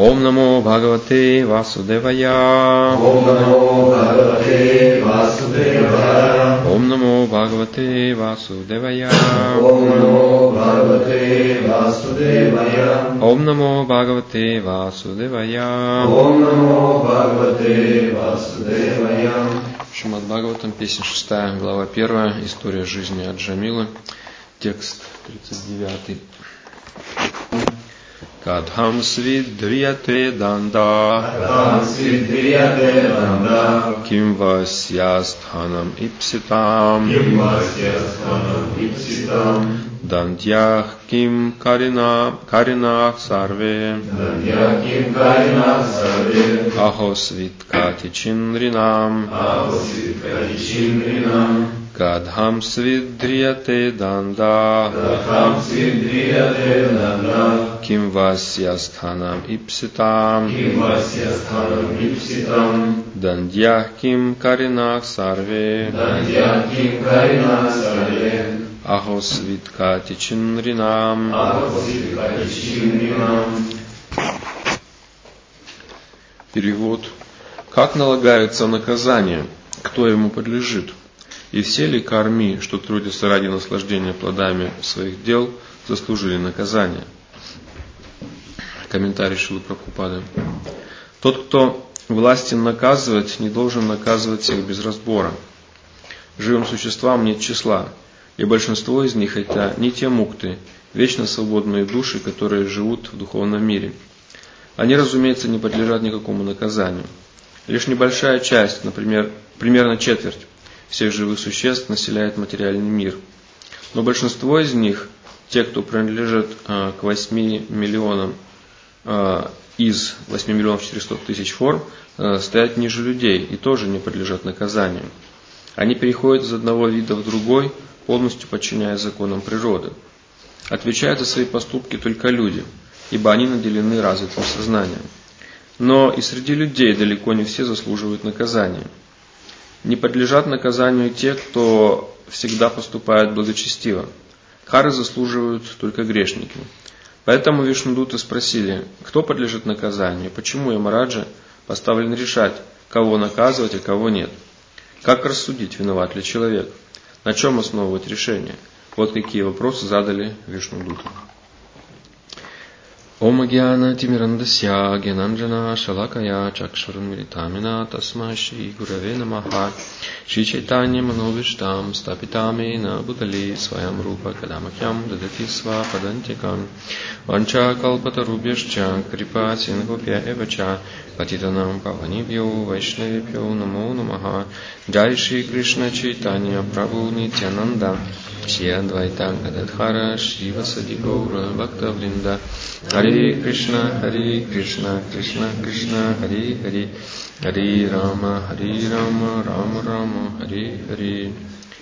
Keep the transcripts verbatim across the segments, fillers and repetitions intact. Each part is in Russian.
Om Namo Bhagavate Vasudevaya. Om Namo Bhagavate Vasudevaya. Om Namo Bhagavate Vasudevaya. Om Namo Bhagavate Vasudevaya. Om Namo Bhagavate Vasudevaya. Om Namo Bhagavate Vasудевая. Шримад Бхагаватам, песня шестая, глава первая, история жизни Аджамилы, текст тридцать девятый. Кадхам свидврияте данда, Кадхам свидврияте данда, ким васьястханам ипситам, ким васьястханам ипситам, дандьях ким карина, каринах сарве, дандьях ким каринах сарве, ахосвиткати чинринам, ахосвиткати чинринам, Кадхам свидврияте данда, Кадхам свидврияте данда, ким васьястханам ипситам, ким васьястханам ипситам, дандьях ким каринах сарве, дандьях ким каринах сарве, ахосвиткати чинринам. ахосвиткати чинринам. Перевод. Как налагается наказание, кто ему подлежит? И все ли карми, что трудятся ради наслаждения плодами своих дел, заслужили наказание? Комментарий Шрилы Прабхупады. Тот, кто властен наказывать, не должен наказывать всех без разбора. Живым существам нет числа, и большинство из них это не те мукты, вечно свободные души, которые живут в духовном мире. Они, разумеется, не подлежат никакому наказанию. Лишь небольшая часть, например, примерно четверть всех живых существ населяет материальный мир. Но большинство из них, те, кто принадлежит э, к восьми миллионам э, из восьми миллионов четырехсот тысяч форм, э, стоят ниже людей и тоже не подлежат наказанию. Они переходят из одного вида в другой, полностью подчиняясь законам природы. Отвечают за свои поступки только люди, ибо они наделены развитым сознанием. Но и среди людей далеко не все заслуживают наказания. Не подлежат наказанию те, кто всегда поступает благочестиво. Кары заслуживают только грешники. Поэтому Вишнудуты спросили, кто подлежит наказанию, почему Ямараджа поставлен решать, кого наказывать, а кого нет. Как рассудить, виноват ли человек? На чем основывать решение? Вот какие вопросы задали Вишнудуты. Om Gyana Timirandasya Gyananjana Shalakaya Chakshurunmiritamina Tasma Shri Gurave Namaha Shri Chaitanya Manovishtam Stapitamena Bhutali Swayam Rupa Kadamakyam Dadati Sva Padantikam Vancha Kalpatarubhyascha Kripa Singopya Evacha Patitanam Pavanibhyo Vaishnavibhyo Namo Namaha Jai Shri Krishna Chaitanya Prabhu Nityananda Shri Advaita Gadadhara Shri Vasadi Gaura Bhakta Vrinda Hare Krishna, Hare Krishna, Krishna Krishna, Hare Hare, Hare Rama, Hare Rama, Rama Rama, Hare Hare.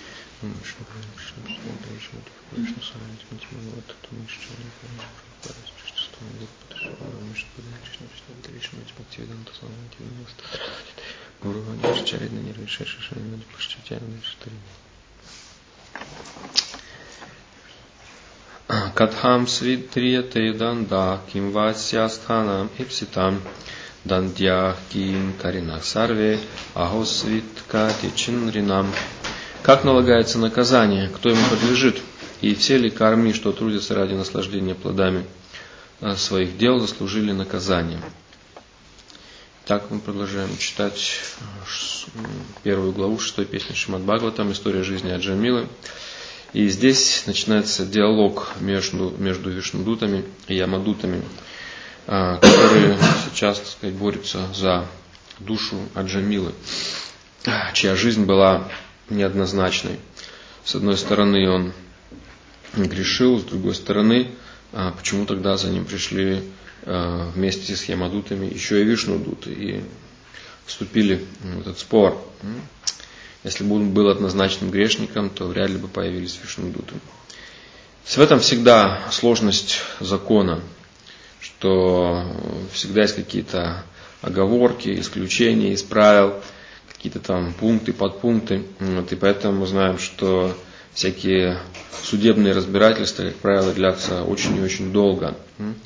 Кадхам свидтрияте данда, ким васьястханам ипситам, дандьях ким каринах сарве, ахосвиткати чинринам. Как налагается наказание, кто ему подлежит, и все ли карми, что трудятся ради наслаждения плодами своих дел, заслужили наказание. Так мы продолжаем читать первую главу шестой песни Шримад Бхагаватам, история жизни Аджамилы. И здесь начинается диалог между, между Вишнудутами и Ямадутами, которые сейчас, так сказать, борются за душу Аджамилы, чья жизнь была неоднозначной. С одной стороны, он грешил, с другой стороны, почему тогда за ним пришли вместе с Ямадутами еще и Вишнудуты и вступили в этот спор. Если бы он был однозначным грешником, то вряд ли бы появились Вишнудуты. В этом всегда сложность закона, что всегда есть какие-то оговорки, исключения из правил, какие-то там пункты, подпункты. Вот, и поэтому мы знаем, что всякие судебные разбирательства, как правило, длятся очень и очень долго.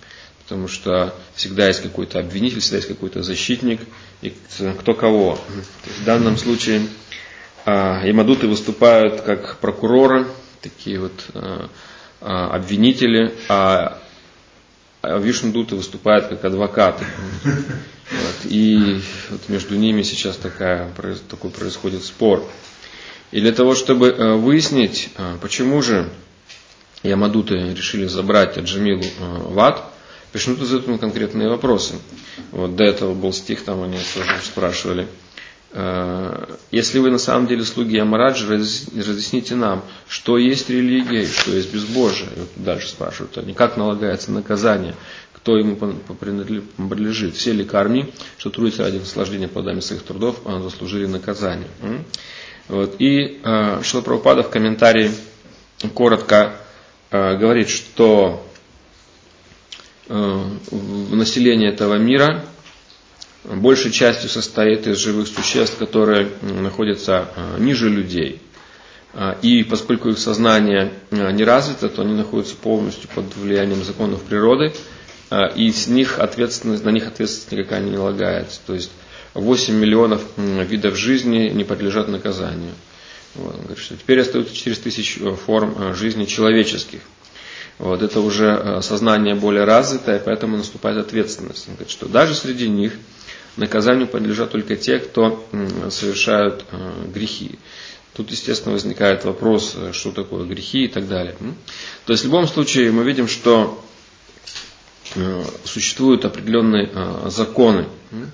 потому что всегда есть какой-то обвинитель, всегда есть какой-то защитник, и кто кого. То есть в данном случае ямадуты выступают как прокуроры, такие вот обвинители, а вишнудуты выступают как адвокаты. Вот. И вот между ними сейчас такая, такой происходит спор. И для того, чтобы выяснить, почему же ямадуты решили забрать Аджамилу в ад, Вишнудуты задают ему конкретные вопросы. Вот до этого был стих, там они тоже спрашивали. Если вы на самом деле слуги Ямараджи, разъясните нам, что есть религия и что есть безбожие. И вот дальше спрашивают они, как налагается наказание, кто ему принадлежит. Все ли карми, что трудятся ради наслаждения плодами своих трудов, заслужили наказание. Вот. И Шрила Прабхупада в комментарии коротко говорит, что население этого мира большей частью состоит из живых существ, которые находятся ниже людей. И поскольку их сознание не развито, то они находятся полностью под влиянием законов природы, и с них ответственность, на них ответственность никакая не налагается. То есть восемь миллионов видов жизни не подлежат наказанию. Вот. Он говорит, что теперь остается четыреста тысяч форм жизни человеческих. Вот, это уже сознание более развитое, поэтому наступает ответственность. Он говорит, что даже среди них наказанию подлежат только те, кто совершают грехи. Тут, естественно, возникает вопрос, что такое грехи и так далее. То есть в любом случае мы видим, что существуют определенные законы.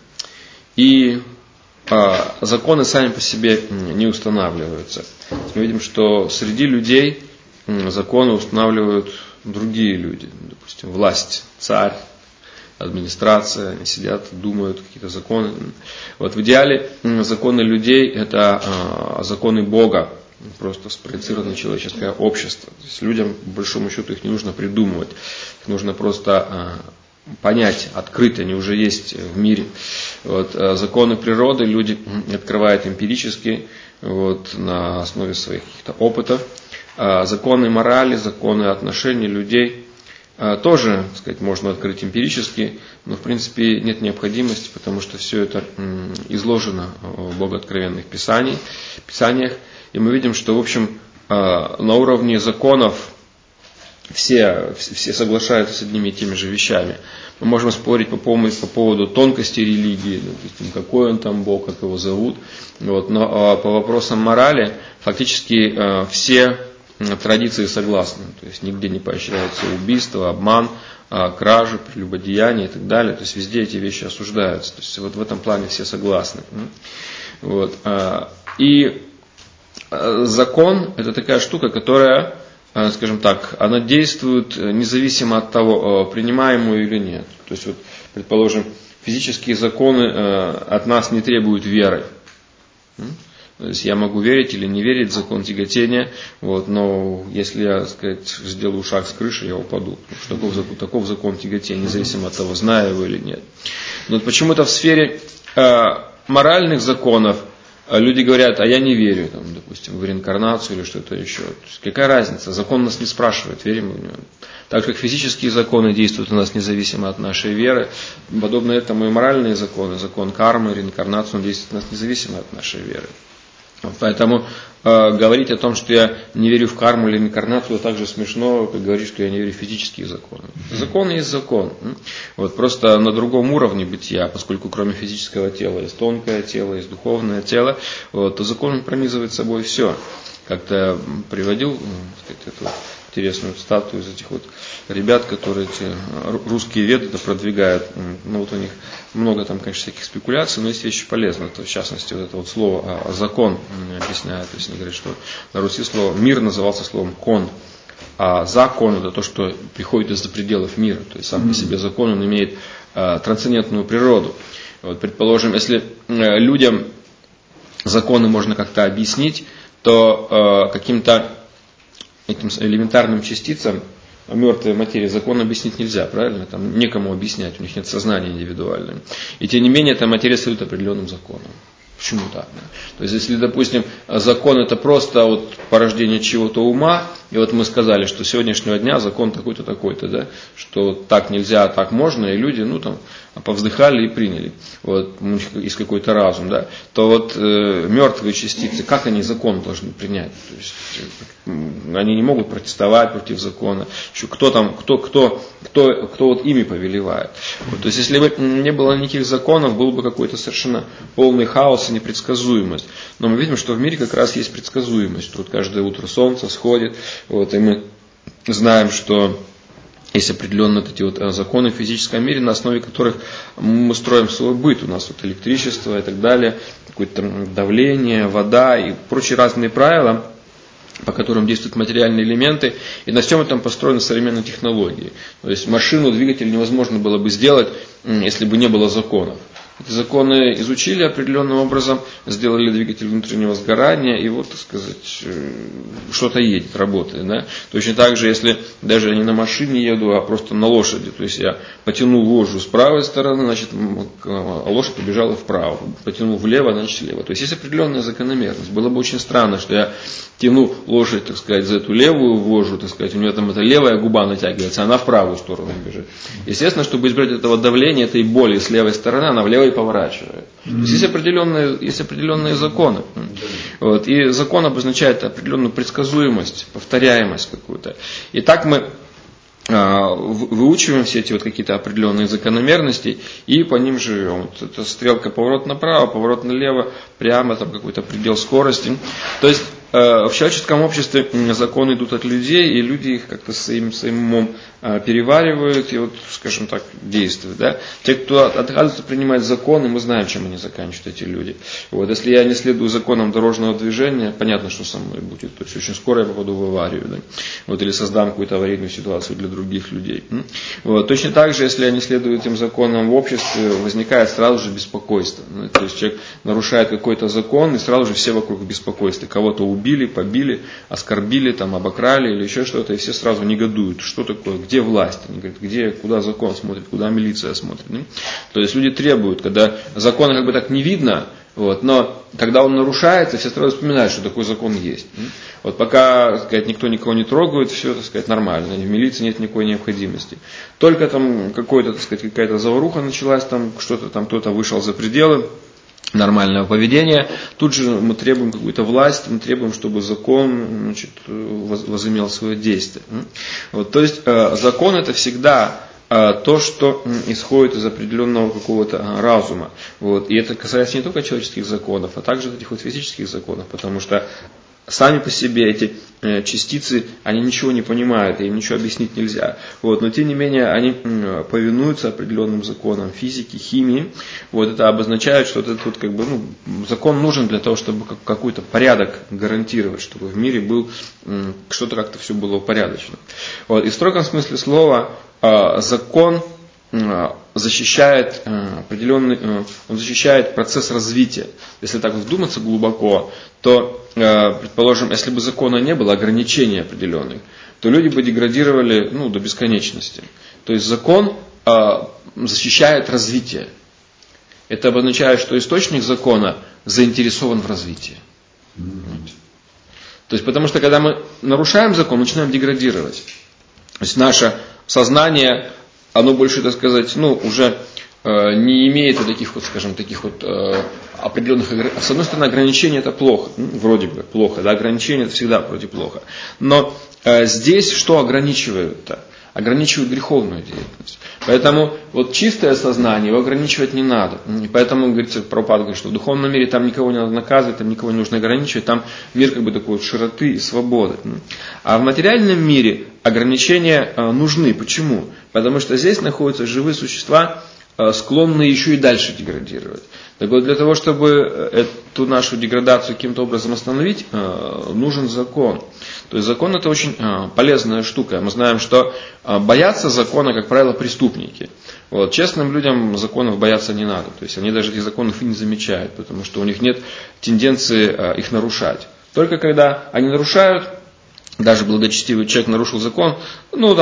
И законы сами по себе не устанавливаются. Мы видим, что среди людей законы устанавливают другие люди, допустим, власть, царь, администрация, они сидят, думают какие-то законы. Вот в идеале законы людей – это законы Бога, просто спроецированное человеческое общество. То есть людям, по большому счету, их не нужно придумывать, их нужно просто понять, открыто, они уже есть в мире. Вот, законы природы люди открывают эмпирически, вот, на основе своих каких-то опытов. Законы морали, законы отношений людей тоже, так сказать, можно открыть эмпирически, но в принципе нет необходимости, потому что все это изложено в богооткровенных писаниях, писаниях. И мы видим, что, в общем, на уровне законов все, все соглашаются с одними и теми же вещами. Мы можем спорить по поводу, по поводу тонкости религии, допустим, какой он там Бог, как его зовут. Вот. Но по вопросам морали фактически все традиции согласны. То есть нигде не поощряются убийства, обман, кражи, прелюбодеяния и так далее. То есть везде эти вещи осуждаются. То есть вот в этом плане все согласны. Вот. И закон – это такая штука, которая, скажем так, она действует независимо от того, принимаем мы или нет. То есть, вот, предположим, физические законы от нас не требуют веры. То есть я могу верить или не верить в закон тяготения, вот, но если я, так сказать, сделаю шаг с крыши, я упаду. Потому что таков закон, таков закон тяготения, независимо от того, знаю его или нет. Но вот почему-то в сфере э, моральных законов люди говорят, а я не верю, там, допустим, в реинкарнацию или что-то еще. То есть какая разница? Закон нас не спрашивает, верим мы в него. Так как физические законы действуют у нас независимо от нашей веры, подобно этому и моральные законы, закон кармы, реинкарнации, он действует у нас независимо от нашей веры. Поэтому э, говорить о том, что я не верю в карму или реинкарнацию, так же смешно, как говорить, что я не верю в физические законы. Закон есть закон. Вот, просто на другом уровне бытия, поскольку кроме физического тела есть тонкое тело, есть духовное тело, вот, то закон пронизывает собой все. Как-то приводил, так сказать, эту интересную статую из этих вот ребят, которые эти русские веды продвигают. Ну вот у них много там, конечно, всяких спекуляций, но есть вещи полезные. То, в частности, вот это вот слово закон объясняет. То есть они говорят, что на Руси слово мир назывался словом кон, а закон это то, что приходит из-за пределов мира. То есть сам по себе закон, он имеет трансцендентную природу. Вот, предположим, если людям законы можно как-то объяснить, то э, каким-то этим элементарным частицам мертвой материи закон объяснить нельзя, правильно? Там некому объяснять, у них нет сознания индивидуального. И тем не менее, эта материя следует определенным законам. Почему так? Да? То есть, если, допустим, закон это просто вот порождение чего-то ума, и вот мы сказали, что с сегодняшнего дня закон такой-то, такой-то, да, что так нельзя, так можно, и люди, ну, там, повздыхали и приняли, вот, у них есть какой-то разум, да, то вот э, мертвые частицы, как они закон должны принять? То есть, э, они не могут протестовать против закона. Еще кто там, кто, кто, кто, кто вот ими повелевает. Вот, то есть, если бы не было никаких законов, был бы какой-то совершенно полный хаос и непредсказуемость. Но мы видим, что в мире как раз есть предсказуемость. Тут каждое утро солнце сходит, вот, и мы знаем, что есть определенные вот эти вот законы в физическом мире, на основе которых мы строим свой быт. У нас вот электричество и так далее, какое-то давление, вода и прочие разные правила, по которым действуют материальные элементы, и на всем этом построены современные технологии. То есть машину, двигатель невозможно было бы сделать, если бы не было законов. Эти законы изучили определенным образом, сделали двигатель внутреннего сгорания, и вот, так сказать, что-то едет, работает. Да? Точно так же, если даже я не на машине еду, а просто на лошади, то есть я потянул вожжу с правой стороны, значит, лошадь побежала вправо, потянул влево, значит, слева. То есть есть определенная закономерность. Было бы очень странно, что я тяну лошадь, так сказать, за эту левую вожжу, так сказать, у нее там эта левая губа натягивается, она в правую сторону бежит. Естественно, чтобы избежать этого давления, этой боли с левой стороны, она в левой поворачивает. Mm-hmm. То есть есть определенные, есть определенные законы. Mm-hmm. Вот. И закон обозначает определенную предсказуемость, повторяемость какую-то. И так мы а, выучиваем все эти вот какие-то определенные закономерности и по ним живем. Вот эта стрелка поворот направо, поворот налево, прямо, там какой-то предел скорости. То есть в человеческом обществе законы идут от людей, и люди их как-то своим, своим умом переваривают и, вот, скажем так, действуют. Да? Те, кто отказывается принимать законы, мы знаем, чем они заканчивают, эти люди. Вот, если я не следую законам дорожного движения, понятно, что со мной будет. То есть очень скоро я попаду в аварию. Да? Вот, или создам какую-то аварийную ситуацию для других людей. Вот, точно так же, если я не следую этим законам в обществе, возникает сразу же беспокойство. Ну, то есть человек нарушает какой-то закон, и сразу же все вокруг в беспокойстве. Кого-то убили, побили, оскорбили, там, обокрали или еще что-то, и все сразу негодуют. Что такое? Где власть? Они говорят, где, куда закон смотрит, куда милиция смотрит. Да? То есть люди требуют, когда закон как бы так не видно, вот, но когда он нарушается, все сразу вспоминают, что такой закон есть. Вот пока, так сказать, никто никого не трогает, все, так сказать, нормально. В милиции нет никакой необходимости. Только там какой-то, так сказать, какая-то заваруха началась, там что-то там кто-то вышел за пределы нормального поведения, тут же мы требуем какую-то власть, мы требуем, чтобы закон, значит, возымел свое действие. Вот, то есть закон это всегда то, что исходит из определенного какого-то разума. Вот, и это касается не только человеческих законов, а также этих вот физических законов, потому что сами по себе эти частицы, они ничего не понимают, им ничего объяснить нельзя. Вот, но тем не менее, они повинуются определенным законам физики, химии. Вот, это обозначает, что этот вот, как бы, ну, закон нужен для того, чтобы какой-то порядок гарантировать, чтобы в мире был, что-то как-то все было упорядочено. Вот, и в строгом смысле слова закон защищает определенный, он защищает процесс развития. Если так вдуматься глубоко, то, предположим, если бы закона не было, ограничений определенных, то люди бы деградировали, ну, до бесконечности. То есть закон защищает развитие. Это обозначает, что источник закона заинтересован в развитии. То есть, потому что когда мы нарушаем закон, начинаем деградировать. То есть наше сознание, оно больше, так сказать, ну, уже э, не имеет вот таких вот, скажем, таких вот э, определенных, с одной стороны, ограничения это плохо, ну, вроде бы плохо, да, ограничения это всегда вроде плохо. Но э, здесь что ограничивают-то? Ограничивают греховную деятельность. Поэтому вот чистое сознание его ограничивать не надо. И поэтому, говорится, Прабхупада говорит, что в духовном мире там никого не надо наказывать, там никого не нужно ограничивать, там мир как бы такой вот широты и свободы. А в материальном мире ограничения нужны. Почему? Потому что здесь находятся живые существа, склонные еще и дальше деградировать. Так вот, для того, чтобы эту нашу деградацию каким-то образом остановить, нужен закон. То есть закон это очень полезная штука. Мы знаем, что боятся закона, как правило, преступники. Вот. Честным людям законов бояться не надо. То есть они даже этих законов и не замечают, потому что у них нет тенденции их нарушать. Только когда они нарушают, даже благочестивый человек нарушил закон, ну там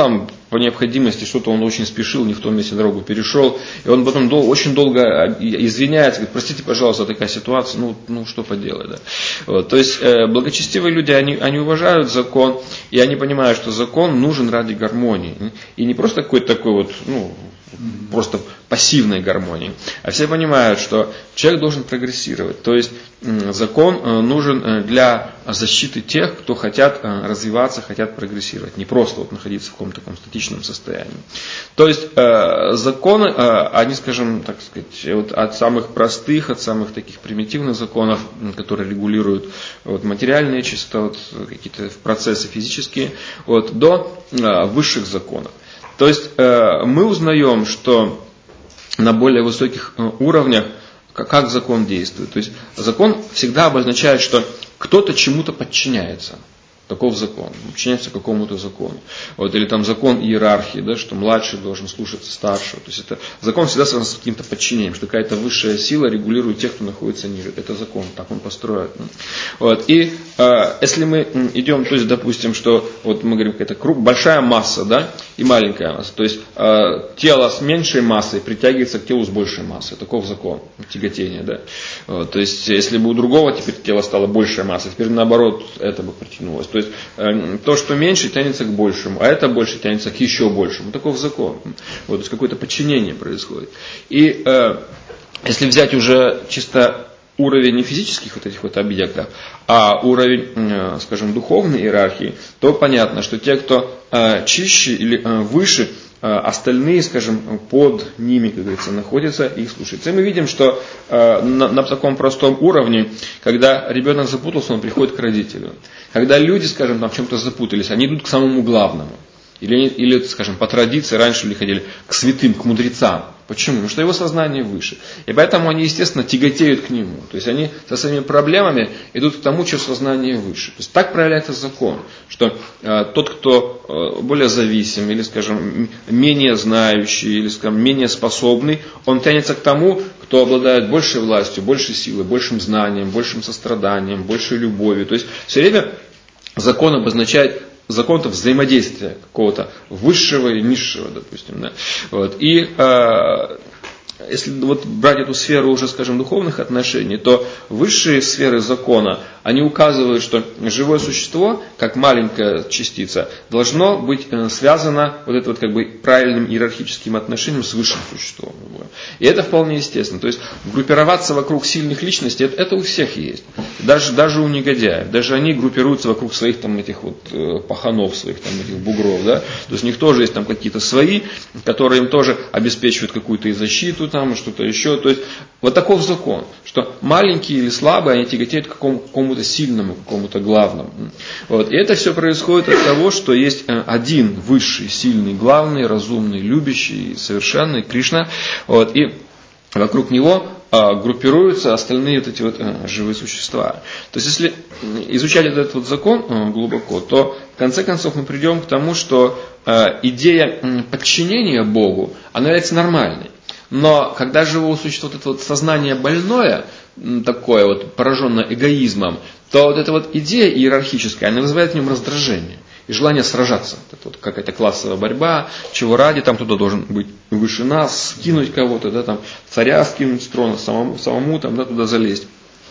по необходимости что-то он очень спешил, не в том месте дорогу перешел, и он потом дол- очень долго извиняется, говорит, простите, пожалуйста, такая ситуация, ну, ну что поделать, да. Вот, то есть э, благочестивые люди, они, они уважают закон, и они понимают, что закон нужен ради гармонии, и не просто какой-то такой вот, ну, просто пассивной гармонии, а все понимают, что человек должен прогрессировать, то есть закон нужен для защиты тех, кто хотят развиваться, хотят прогрессировать, не просто вот находиться в каком-то таком статичном состоянии. То есть законы, они, скажем, так сказать, вот от самых простых, от самых таких примитивных законов, которые регулируют вот, материальные чисто вот, какие-то процессы физические, вот, до высших законов. То есть мы узнаем, что на более высоких уровнях как закон действует. То есть закон всегда обозначает, что кто-то чему-то подчиняется. Таков закон. Подчиняется какому-то закону. Вот, или там закон иерархии, да, что младший должен слушаться старшего. То есть это закон всегда связан с каким-то подчинением, что какая-то высшая сила регулирует тех, кто находится ниже. Это закон, так он построен. Вот, и э, если мы идем, то есть, допустим, что вот мы говорим, какая-то круг, большая масса, да, и маленькая масса. То есть э, тело с меньшей массой притягивается к телу с большей массой. Таков закон тяготения. Да. Вот, то есть если бы у другого теперь тело стало большей массой, теперь наоборот это бы притянулось. То есть э, то, что меньше, тянется к большему, а это больше тянется к еще большему. Таков закон. Вот, то есть какое-то подчинение происходит. И э, если взять уже чисто уровень не физических вот этих вот объектов, а уровень, э, скажем, духовной иерархии, то понятно, что те, кто э, чище или э, выше, остальные, скажем, под ними, как говорится, находятся и их слушаются. И мы видим, что э, на, на таком простом уровне, когда ребенок запутался, он приходит к родителю. Когда люди, скажем, там в чем-то запутались, они идут к самому главному. Или, или, скажем, по традиции раньше люди ходили к святым, к мудрецам. Почему? Потому что его сознание выше. И поэтому они, естественно, тяготеют к нему. То есть они со своими проблемами идут к тому, чье сознание выше. То есть так проявляется закон, что э, тот, кто э, более зависим, или, скажем, менее знающий, или, скажем, менее способный, он тянется к тому, кто обладает большей властью, большей силой, большим знанием, большим состраданием, большей любовью. То есть все время закон обозначает закон-то взаимодействия какого-то высшего и низшего, допустим. Да? Вот. И э, если вот брать эту сферу уже, скажем, духовных отношений, то высшие сферы закона, они указывают, что живое существо, как маленькая частица, должно быть связано вот это вот как бы правильным иерархическим отношением с высшим существом. И это вполне естественно. То есть группироваться вокруг сильных личностей, это, это у всех есть. Даже, даже у негодяев. Даже они группируются вокруг своих там этих вот паханов, своих там этих бугров. Да? То есть у них тоже есть там какие-то свои, которые им тоже обеспечивают какую-то и защиту, там, что-то еще. То есть вот таков закон, что маленькие или слабые, они тяготеют к какому- какому-то сильному, какому-то главному. Вот. И это все происходит от того, что есть один высший, сильный, главный, разумный, любящий, совершенный Кришна. Вот. И вокруг него а, группируются остальные вот эти вот а, живые существа. То есть если изучать этот вот закон а, глубоко, то в конце концов мы придем к тому, что а, идея м, подчинения Богу, она является нормальной. Но когда живое существо, вот это вот сознание больное, такое вот пораженное эгоизмом, то вот эта вот идея иерархическая, она вызывает в нем раздражение и желание сражаться. Это вот какая-то классовая борьба, чего ради, там кто-то должен быть выше нас, скинуть кого-то, да, там, царя скинуть с трона, самому, самому там, да, туда залезть.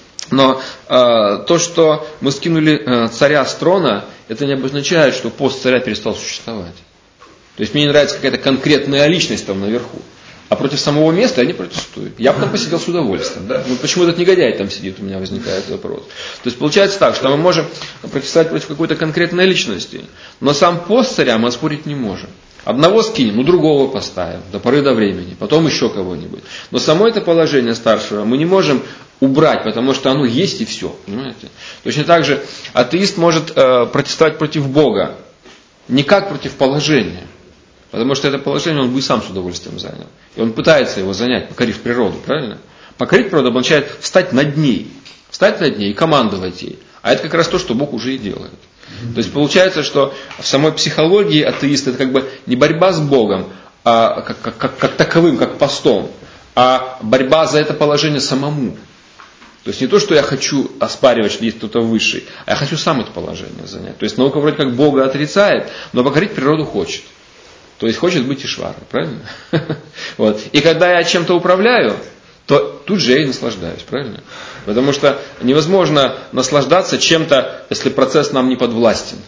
Но э, то, что мы скинули э, царя с трона, это не обозначает, что пост царя перестал существовать. То есть мне не нравится какая-то конкретная личность там наверху. А против самого места они протестуют. Я бы там посидел с удовольствием. Да? Ну, почему этот негодяй там сидит, у меня возникает вопрос. То есть получается так, что мы можем протестовать против какой-то конкретной личности, но сам пост царя мы оспорить не можем. Одного скинем, ну другого поставим, до поры до времени, потом еще кого-нибудь. Но само это положение старшего мы не можем убрать, потому что оно есть и все. Понимаете? Точно так же атеист может э, протестовать против Бога, не как против положения. Потому что это положение он бы и сам с удовольствием занял. И он пытается его занять, покорив природу, правильно? Покорить природу означает встать над ней. Встать над ней и командовать ей. А это как раз то, что Бог уже и делает. Mm-hmm. То есть получается, что в самой психологии атеиста это как бы не борьба с Богом, а как, как, как, как таковым, как постом, а борьба за это положение самому. То есть не то, что я хочу оспаривать, что есть кто-то высший, а я хочу сам это положение занять. То есть наука вроде как Бога отрицает, но покорить природу хочет. то есть хочет быть Ишварой, правильно? Вот. И когда я чем-то управляю, то тут же я и наслаждаюсь, правильно? Потому что невозможно наслаждаться чем-то, если процесс нам не подвластен.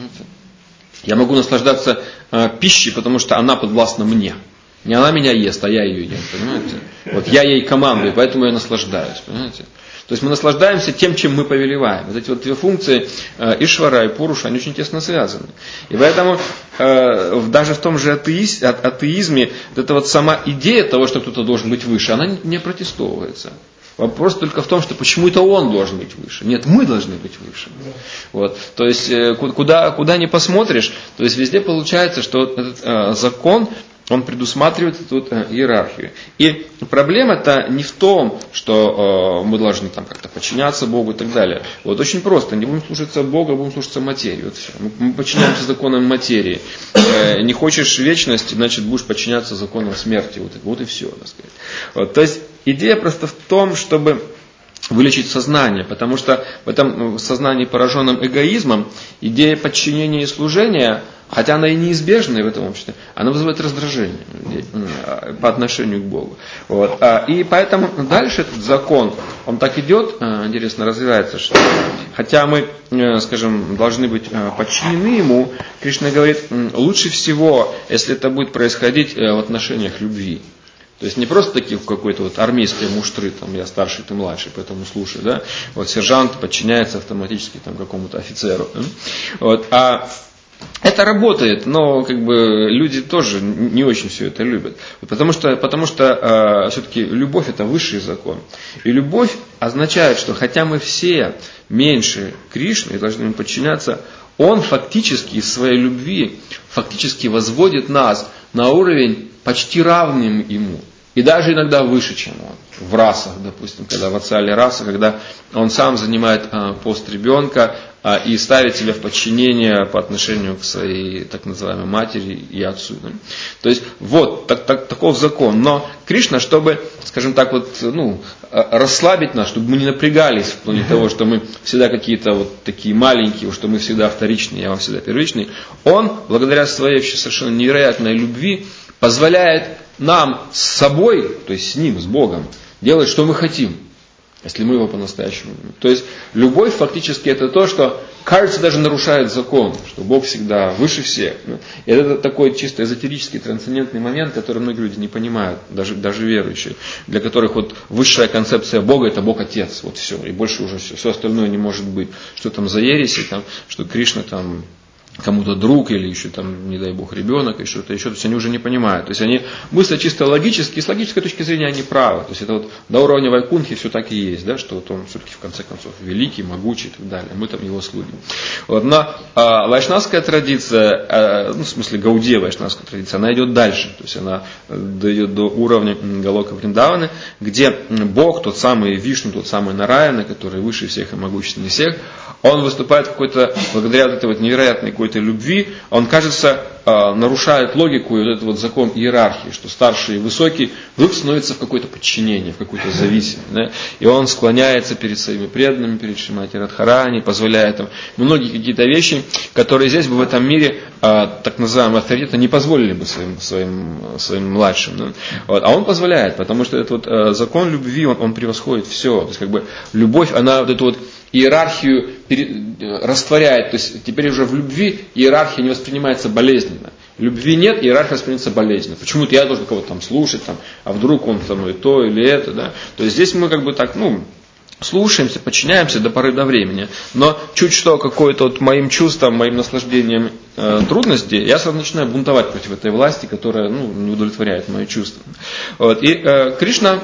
Я могу наслаждаться э, пищей, потому что она подвластна мне. Не она меня ест, а я ее ем, понимаете? Вот я ей командую, поэтому я наслаждаюсь, понимаете? То есть мы наслаждаемся тем, чем мы повелеваем. Вот эти вот две функции э, Ишвара и Пуруша, они очень тесно связаны. И поэтому э, даже в том же атеиз, а, атеизме, вот эта вот сама идея того, что кто-то должен быть выше, она не, не протестовывается. Вопрос только в том, что почему это он должен быть выше. Нет, мы должны быть выше. Вот. То есть э, куда, куда ни посмотришь, то есть везде получается, что этот э, закон, он предусматривает тут иерархию. И проблема-то не в том, что э, мы должны там как-то подчиняться Богу и так далее. Вот очень просто. Не будем слушаться Бога, будем слушаться материи. Вот все. Мы, мы подчиняемся законам материи. Э, не хочешь вечности, значит будешь подчиняться законам смерти. Вот, вот и все. Так сказать. Вот. То есть идея просто в том, чтобы вылечить сознание, потому что в этом сознании, пораженном эгоизмом, идея подчинения и служения, хотя она и неизбежная в этом обществе, она вызывает раздражение по отношению к Богу. Вот. И поэтому дальше этот закон, он так идет, интересно развивается, что хотя мы, скажем, должны быть подчинены ему, Кришна говорит, лучше всего, если это будет происходить в отношениях любви. То есть не просто такие в какой-то вот армейской муштры, там я старший, ты младший, поэтому слушай, да, вот сержант подчиняется автоматически там какому-то офицеру, да? Вот, а это работает, но как бы люди тоже не очень все это любят, потому что, потому что э, все-таки любовь это высший закон, и любовь означает, что хотя мы все меньше Кришны и должны ему подчиняться, он фактически из своей любви фактически возводит нас на уровень почти равным ему. И даже иногда выше, чем он. В расах, допустим, когда в ацале раса, когда он сам занимает а, пост ребенка а, и ставит себя в подчинение по отношению к своей так называемой матери и отцу. Да? То есть вот так, так, таков закон. Но Кришна, чтобы, скажем так, вот, ну, расслабить нас, чтобы мы не напрягались в плане того, что мы всегда какие-то вот такие маленькие, что мы всегда вторичные, я вам всегда первичный, он, благодаря своей совершенно невероятной любви, позволяет нам с собой, то есть с ним, с Богом, делать, что мы хотим, если мы его по-настоящему любим. То есть любовь фактически это то, что, кажется, даже нарушает закон, что Бог всегда выше всех. И это такой чисто эзотерический, трансцендентный момент, который многие люди не понимают, даже, даже верующие, для которых вот высшая концепция Бога это Бог Отец, вот все, и больше уже все, все остальное не может быть. Что там за ереси, там, что Кришна там кому-то друг или еще там, не дай бог, ребенок, или что-то еще, то есть они уже не понимают. То есть они мыслят чисто логически, и с логической точки зрения они правы. То есть это вот до уровня Вайкунхи все так и есть, да, что вот он все-таки в конце концов великий, могучий и так далее. Мы там его слуги. Вот. Но а, вайшнавская традиция, а, ну в смысле Гаудия вайшнавская традиция, она идет дальше. То есть она дойдет до уровня Галока Вриндаваны, где Бог, тот самый Вишну, тот самый Нараяна, который выше всех и могущественнее всех, он выступает какой-то, благодаря вот этой вот невероятной какой-то любви, он, кажется, нарушает логику и вот этот вот закон иерархии, что старший и высокий вдруг становится в какое-то подчинение, в какую-то зависимость. Да? И он склоняется перед своими преданными, перед Шримати Радхарани, позволяет им многие какие-то вещи, которые здесь бы в этом мире так называемые авторитеты не позволили бы своим, своим, своим младшим. Да? Вот. А он позволяет, потому что этот вот закон любви, он, он превосходит все. То есть как бы любовь, она вот эту вот иерархию растворяет, то есть теперь уже в любви иерархия не воспринимается болезненно. Любви нет, иерархия воспринимается болезненно. Почему-то я должен кого-то там слушать, там, а вдруг он со мной то или это, да. То есть здесь мы как бы так, ну, слушаемся, подчиняемся до поры до времени. Но чуть что какое-то вот моим чувством, моим наслаждением э, трудности, я сразу начинаю бунтовать против этой власти, которая, ну, не удовлетворяет мои чувства. Вот. И э, Кришна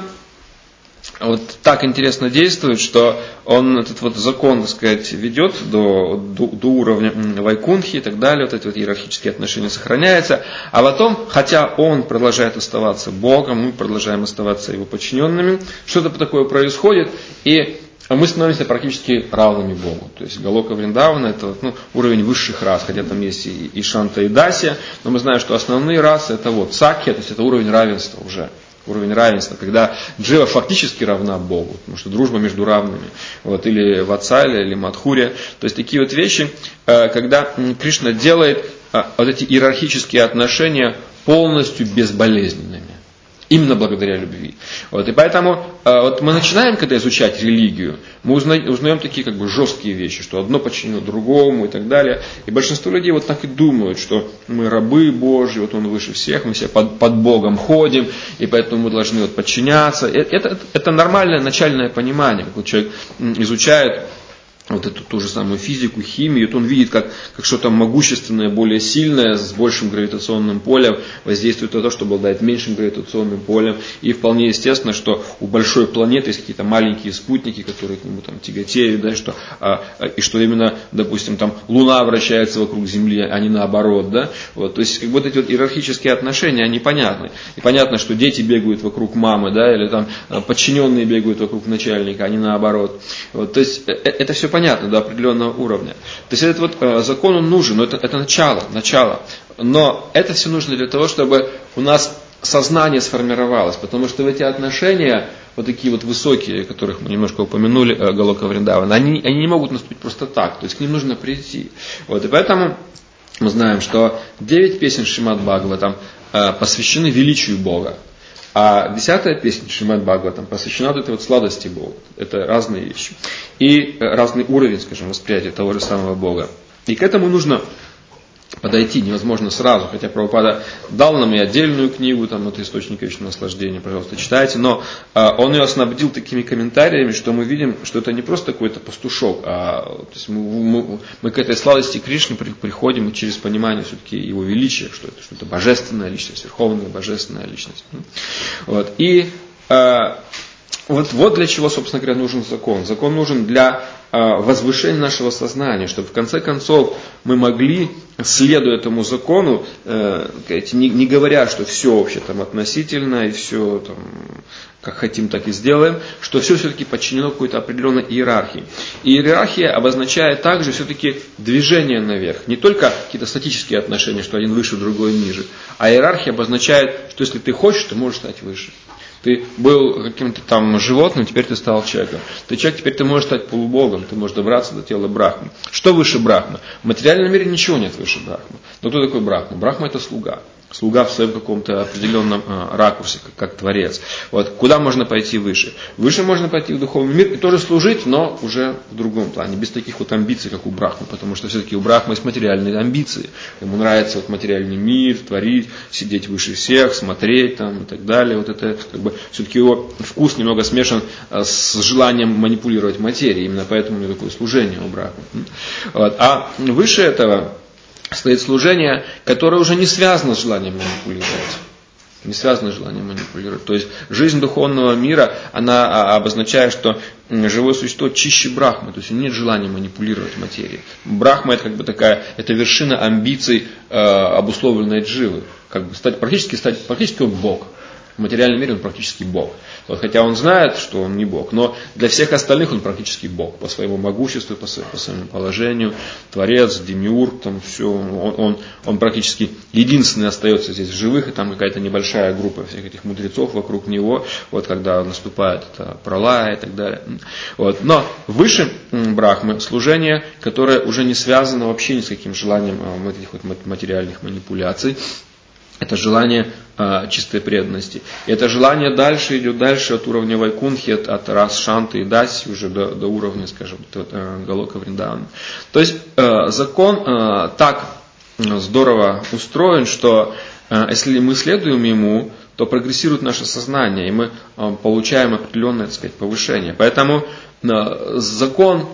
вот так интересно действует, что он этот вот закон, так сказать, ведет до, до, до уровня Вайкунхи и так далее, вот эти вот иерархические отношения сохраняются, а потом, хотя он продолжает оставаться Богом, мы продолжаем оставаться его подчиненными, что-то такое происходит, и мы становимся практически равными Богу. То есть Галока Вриндавана это, ну, уровень высших рас, хотя там есть и, и Шанта, и Дасия, но мы знаем, что основные расы это вот Сакья, то есть это уровень равенства уже. Уровень равенства, когда джива фактически равна Богу, потому что дружба между равными, вот, или ватсаля, или мадхуря, то есть такие вот вещи, когда Кришна делает вот эти иерархические отношения полностью безболезненными. Именно благодаря любви. Вот, и поэтому вот мы начинаем, когда изучать религию, мы узнаем, узнаем такие как бы жесткие вещи, что одно подчинено другому и так далее. И большинство людей вот так и думают, что мы рабы Божьи, вот Он выше всех, мы все под, под Богом ходим, и поэтому мы должны вот подчиняться. Это, это, это нормальное начальное понимание, как вот человек изучает вот эту ту же самую физику, химию, вот он видит, как, как что-то могущественное, более сильное, с большим гравитационным полем воздействует на то, что обладает меньшим гравитационным полем. И вполне естественно, что у большой планеты есть какие-то маленькие спутники, которые к нему там тяготеют, да, что, а, и что именно, допустим, там Луна вращается вокруг Земли, а не наоборот. Да? Вот, то есть как бы вот эти вот иерархические отношения, они понятны. И понятно, что дети бегают вокруг мамы, да, или там подчиненные бегают вокруг начальника, а не наоборот. Вот, то есть это все понятно до определенного уровня. То есть этот вот э, закон он нужен, но это, это начало, начало. Но это все нужно для того, чтобы у нас сознание сформировалось, потому что в эти отношения, вот такие вот высокие, которых мы немножко упомянули, э, Галока Вриндавана, они, они не могут наступить просто так, то есть к ним нужно прийти. Вот, и поэтому мы знаем, что девять песен Шримад Бхагаватам э, посвящены величию Бога. А десятая песня Шримад Бхагаватам посвящена вот этой вот сладости Бога. Это разные вещи. И разный уровень, скажем, восприятия того же самого Бога. И к этому нужно подойти невозможно сразу, хотя Прабхупада дал нам и отдельную книгу, там, вот «Источник вечного наслаждения», пожалуйста, читайте, но а, он ее снабдил такими комментариями, что мы видим, что это не просто какой-то пастушок, а то есть мы, мы, мы к этой сладости Кришны при, приходим через понимание все-таки его величия, что это, что это божественная личность, верховная божественная личность. Вот. И а, вот, вот для чего, собственно говоря, нужен закон. Закон нужен для а, возвышения нашего сознания, чтобы в конце концов мы могли, следуя этому закону, э, не, не говоря, что все вообще там относительно и все там, как хотим, так и сделаем, что все все-таки подчинено какой-то определенной иерархии. И иерархия обозначает также все-таки движение наверх. Не только какие-то статические отношения, что один выше, другой ниже, а иерархия обозначает, что если ты хочешь, ты можешь стать выше. Ты был каким-то там животным, теперь ты стал человеком. Ты человек, теперь ты можешь стать полубогом, ты можешь добраться до тела Брахмы. Что выше Брахмы? В материальном мире ничего нет выше Брахмы. Но кто такой Брахма? Брахма это слуга. Слуга в своем каком-то определенном а, ракурсе, как, как творец. Вот. Куда можно пойти выше? Выше можно пойти в духовный мир и тоже служить, но уже в другом плане, без таких вот амбиций, как у Брахмы, потому что все-таки у Брахмы есть материальные амбиции. Ему нравится вот материальный мир, творить, сидеть выше всех, смотреть там, и так далее. Вот это как бы все-таки его вкус немного смешан а, с желанием манипулировать материей, именно поэтому у него такое служение у Брахмы. Вот. А выше этого стоит служение, которое уже не связано с желанием манипулировать. Не связано с желанием манипулировать. То есть жизнь духовного мира, она обозначает, что живое существо чище Брахмы. То есть нет желания манипулировать материей. Брахма это как бы такая, это вершина амбиций, э, обусловленной дживы. Как бы стать, практически, стать, практически он Бог. В материальном мире он практически Бог. Вот, хотя он знает, что он не Бог, но для всех остальных он практически Бог. По своему могуществу, по своему, по своему положению. Творец, демиург, там все. Он, он, он практически единственный остается здесь в живых, и там какая-то небольшая группа всех этих мудрецов вокруг него, вот, когда наступает это пролая и так далее. Вот. Но выше Брахмы служение, которое уже не связано вообще ни с каким желанием вот этих вот материальных манипуляций. Это желание э, чистой преданности. И это желание дальше идет дальше от уровня Вайкунхи, от, от Рас, Шанты и Даси, уже до, до уровня, скажем, э, Галока Вриндавана. То есть э, закон э, так здорово устроен, что э, если мы следуем ему, то прогрессирует наше сознание, и мы э, получаем определенное, так сказать, повышение. Поэтому э, закон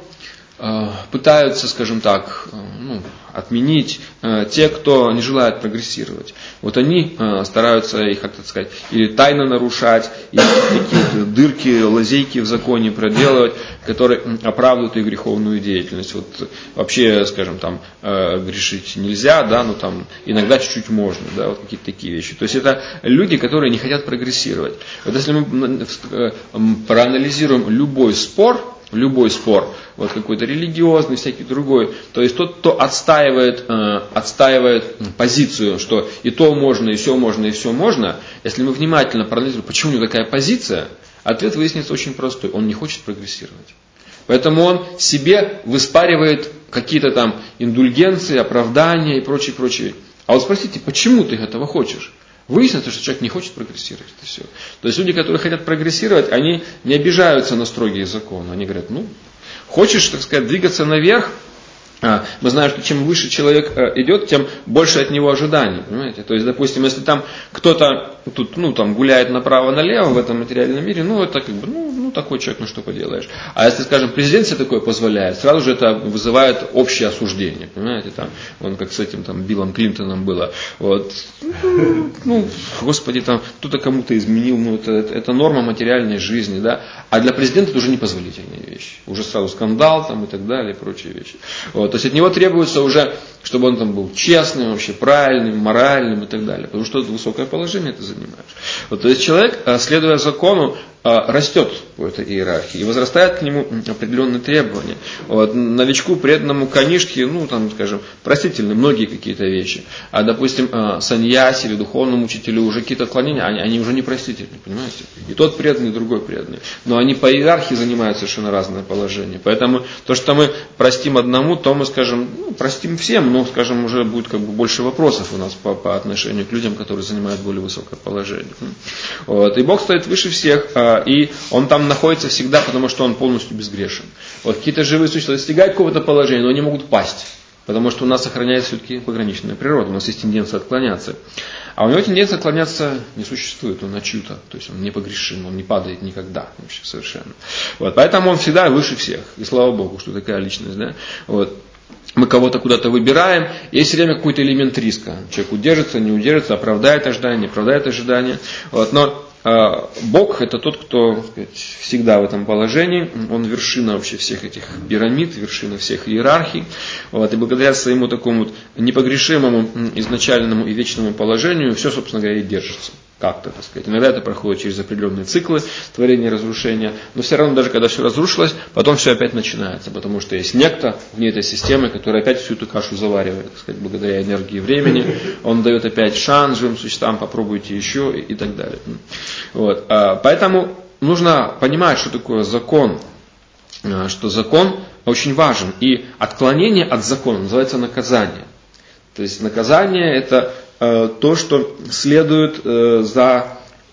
пытаются, скажем так, ну, отменить э, те, кто не желает прогрессировать. Вот они э, стараются их, как-то сказать, или тайно нарушать, или какие-то дырки, лазейки в законе проделывать, которые оправдывают их греховную деятельность. Вот вообще, скажем, там э, грешить нельзя, да, но там иногда чуть-чуть можно, да, вот какие-то такие вещи. То есть это люди, которые не хотят прогрессировать. Вот если мы э, проанализируем любой спор, любой спор, вот какой-то религиозный, всякий другой, то есть тот, кто отстаивает, э, отстаивает позицию, что и то можно, и все можно, и все можно, если мы внимательно проанализируем, почему у него такая позиция, ответ выяснится очень простой, он не хочет прогрессировать. Поэтому он себе выспаривает какие-то там индульгенции, оправдания и прочее, прочее. А вот спросите, почему ты этого хочешь? Выяснится, что человек не хочет прогрессировать. Это все. То есть люди, которые хотят прогрессировать, они не обижаются на строгие законы. Они говорят, ну, хочешь, так сказать, двигаться наверх, мы знаем, что чем выше человек идет, тем больше от него ожиданий. Понимаете? То есть, допустим, если там кто-то тут, ну, там, гуляет направо-налево в этом материальном мире, ну, это как бы, ну, ну, такой человек, ну что поделаешь. А если, скажем, президент себе такое позволяет, сразу же это вызывает общее осуждение. Понимаете, там, он как с этим там Биллом Клинтоном было. Вот. Ну, господи, там, кто-то кому-то изменил, ну, это, это, это норма материальной жизни, да. А для президента это уже непозволительные вещи. Уже сразу скандал там и так далее, и прочие вещи. Вот. То есть от него требуется уже, чтобы он там был честным, вообще правильным, моральным и так далее. Потому что это высокое положение ты занимаешь. Вот. То есть человек, следуя закону, растет по этой иерархии и возрастает к нему определенные требования. Вот. Новичку, преданному канишке, ну, там, скажем, простительны многие какие-то вещи. А, допустим, саньяси или духовному учителю уже какие-то отклонения, они, они уже не простительны, понимаете? И тот преданный, и другой преданный. Но они по иерархии занимают совершенно разное положение. Поэтому то, что мы простим одному, то мы, скажем, ну, простим всем, но, скажем, уже будет как бы больше вопросов у нас по, по отношению к людям, которые занимают более высокое положение. Вот. И Бог стоит выше всех, и Он там находится всегда, потому что Он полностью безгрешен. Вот какие-то живые существа достигают какого-то положения, но они могут пасть. Потому что у нас сохраняется все-таки пограничная природа, у нас есть тенденция отклоняться. А у него тенденция отклоняться не существует, он на чью-то, то есть он непогрешим, он не падает никогда вообще совершенно. Вот, поэтому он всегда выше всех, и слава Богу, что такая личность. Да? Вот. Мы кого-то куда-то выбираем, есть все время какой-то элемент риска. Человек удержится, не удержится, оправдает ожидания, не оправдает ожидания. Вот, но э, Бог это тот, кто, так сказать, всегда в этом положении. Он вершина вообще всех этих пирамид, вершина всех иерархий. Вот, и благодаря своему такому вот непогрешимому изначальному и вечному положению все, собственно говоря, и держится. Как-то, так сказать. Иногда это проходит через определенные циклы творения и разрушения, но все равно, даже когда все разрушилось, потом все опять начинается, потому что есть некто вне этой системы, который опять всю эту кашу заваривает, так сказать, благодаря энергии времени. Он дает опять шанс живым существам, попробуйте еще и, и так далее. Вот. Поэтому нужно понимать, что такое закон, что закон очень важен, и отклонение от закона называется наказание. То есть наказание это то, что следует за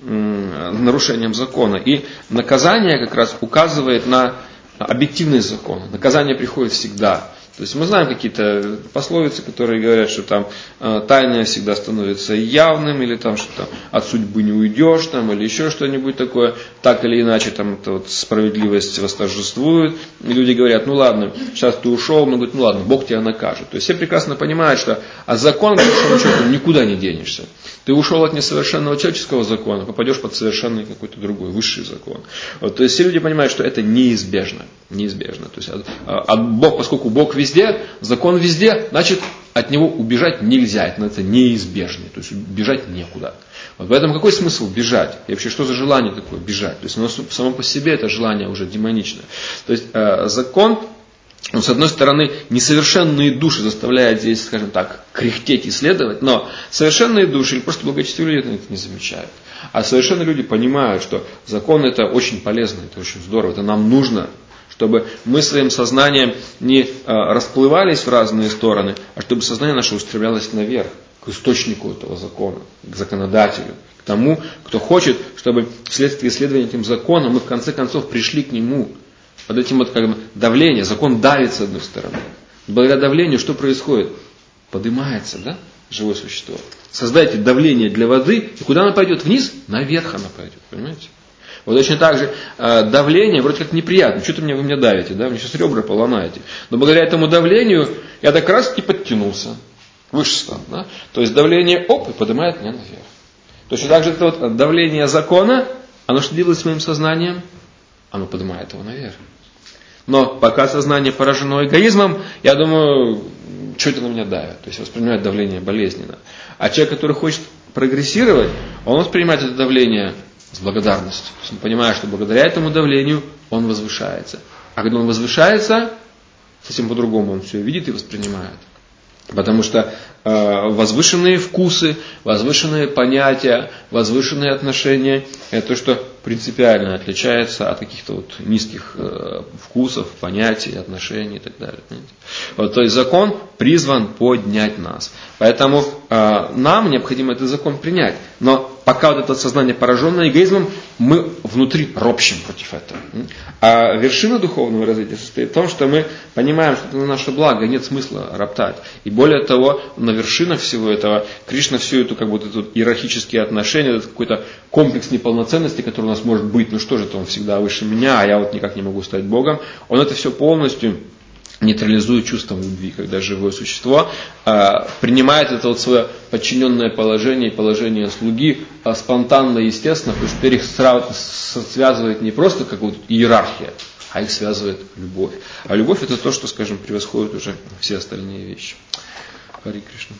нарушением закона. И наказание как раз указывает на объективность закона. Наказание приходит всегда. То есть мы знаем какие-то пословицы, которые говорят, что там э, тайное всегда становится явным, или там, что там от судьбы не уйдешь, там, или еще что-нибудь такое. Так или иначе, там это вот справедливость восторжествует. И люди говорят, ну ладно, сейчас ты ушел, мы говорим, ну ладно, Бог тебя накажет. То есть все прекрасно понимают, что от закона, по большому счету, никуда не денешься. Ты ушел от несовершенного человеческого закона, попадешь под совершенный какой-то другой, высший закон. Вот, то есть все люди понимают, что это неизбежно. Неизбежно. То есть от, от Бог, поскольку Бог везде, закон везде, значит от него убежать нельзя. Это неизбежно. То есть бежать некуда. Вот, поэтому какой смысл бежать? И вообще, что за желание такое бежать? То есть оно само по себе это желание уже демоничное. То есть э, закон, он, с одной стороны, несовершенные души заставляет здесь, скажем так, кряхтеть и исследовать, но совершенные души или просто благочестивые люди это не замечают. А совершенные люди понимают, что закон это очень полезно, это очень здорово, это нам нужно, чтобы мы своим сознанием не э, расплывались в разные стороны, а чтобы сознание наше устремлялось наверх, к источнику этого закона, к законодателю, к тому, кто хочет, чтобы вследствие исследования этим законом мы в конце концов пришли к нему. Под этим вот как бы давление, закон давит с одной стороны. Благодаря давлению что происходит? Поднимается, да, живое существо. Создайте давление для воды, и куда она пойдет? Вниз? Наверх она пойдет, понимаете? Вот точно так же э, давление вроде как неприятно. Что-то мне, вы меня давите, да? Мне сейчас ребра поломаете. Но благодаря этому давлению я так раз и подтянулся. Выше стал, да? То есть давление, оп, и поднимает меня наверх. Точно так же это вот давление закона, оно что делает с моим сознанием? Оно поднимает его наверх. Но пока сознание поражено эгоизмом, я думаю, что это на меня давит. То есть воспринимает давление болезненно. А человек, который хочет прогрессировать, он воспринимает это давление с благодарностью. То есть он понимает, что благодаря этому давлению он возвышается. А когда он возвышается, совсем по-другому он все видит и воспринимает. Потому что э, возвышенные вкусы, возвышенные понятия, возвышенные отношения – это то, что принципиально отличается от каких-то вот низких э, вкусов, понятий, отношений и так далее. Вот, то есть закон призван поднять нас. Поэтому э, нам необходимо этот закон принять. Но пока вот это сознание пораженное эгоизмом, мы внутри ропщим против этого. А вершина духовного развития состоит в том, что мы понимаем, что это на наше благо, нет смысла роптать. И более того, на вершинах всего этого Кришна всю эту как будто тут иерархические отношения, этот какой-то комплекс неполноценности, который у нас может быть, ну что же это, он всегда выше меня, а я вот никак не могу стать Богом, он это все полностью нейтрализует чувством любви, когда живое существо а, принимает это вот свое подчиненное положение, положение слуги а, спонтанно и естественно, потому что теперь их сразу связывает не просто как вот иерархия, а их связывает любовь. А любовь это то, что, скажем, превосходит уже все остальные вещи. Хари Кришна.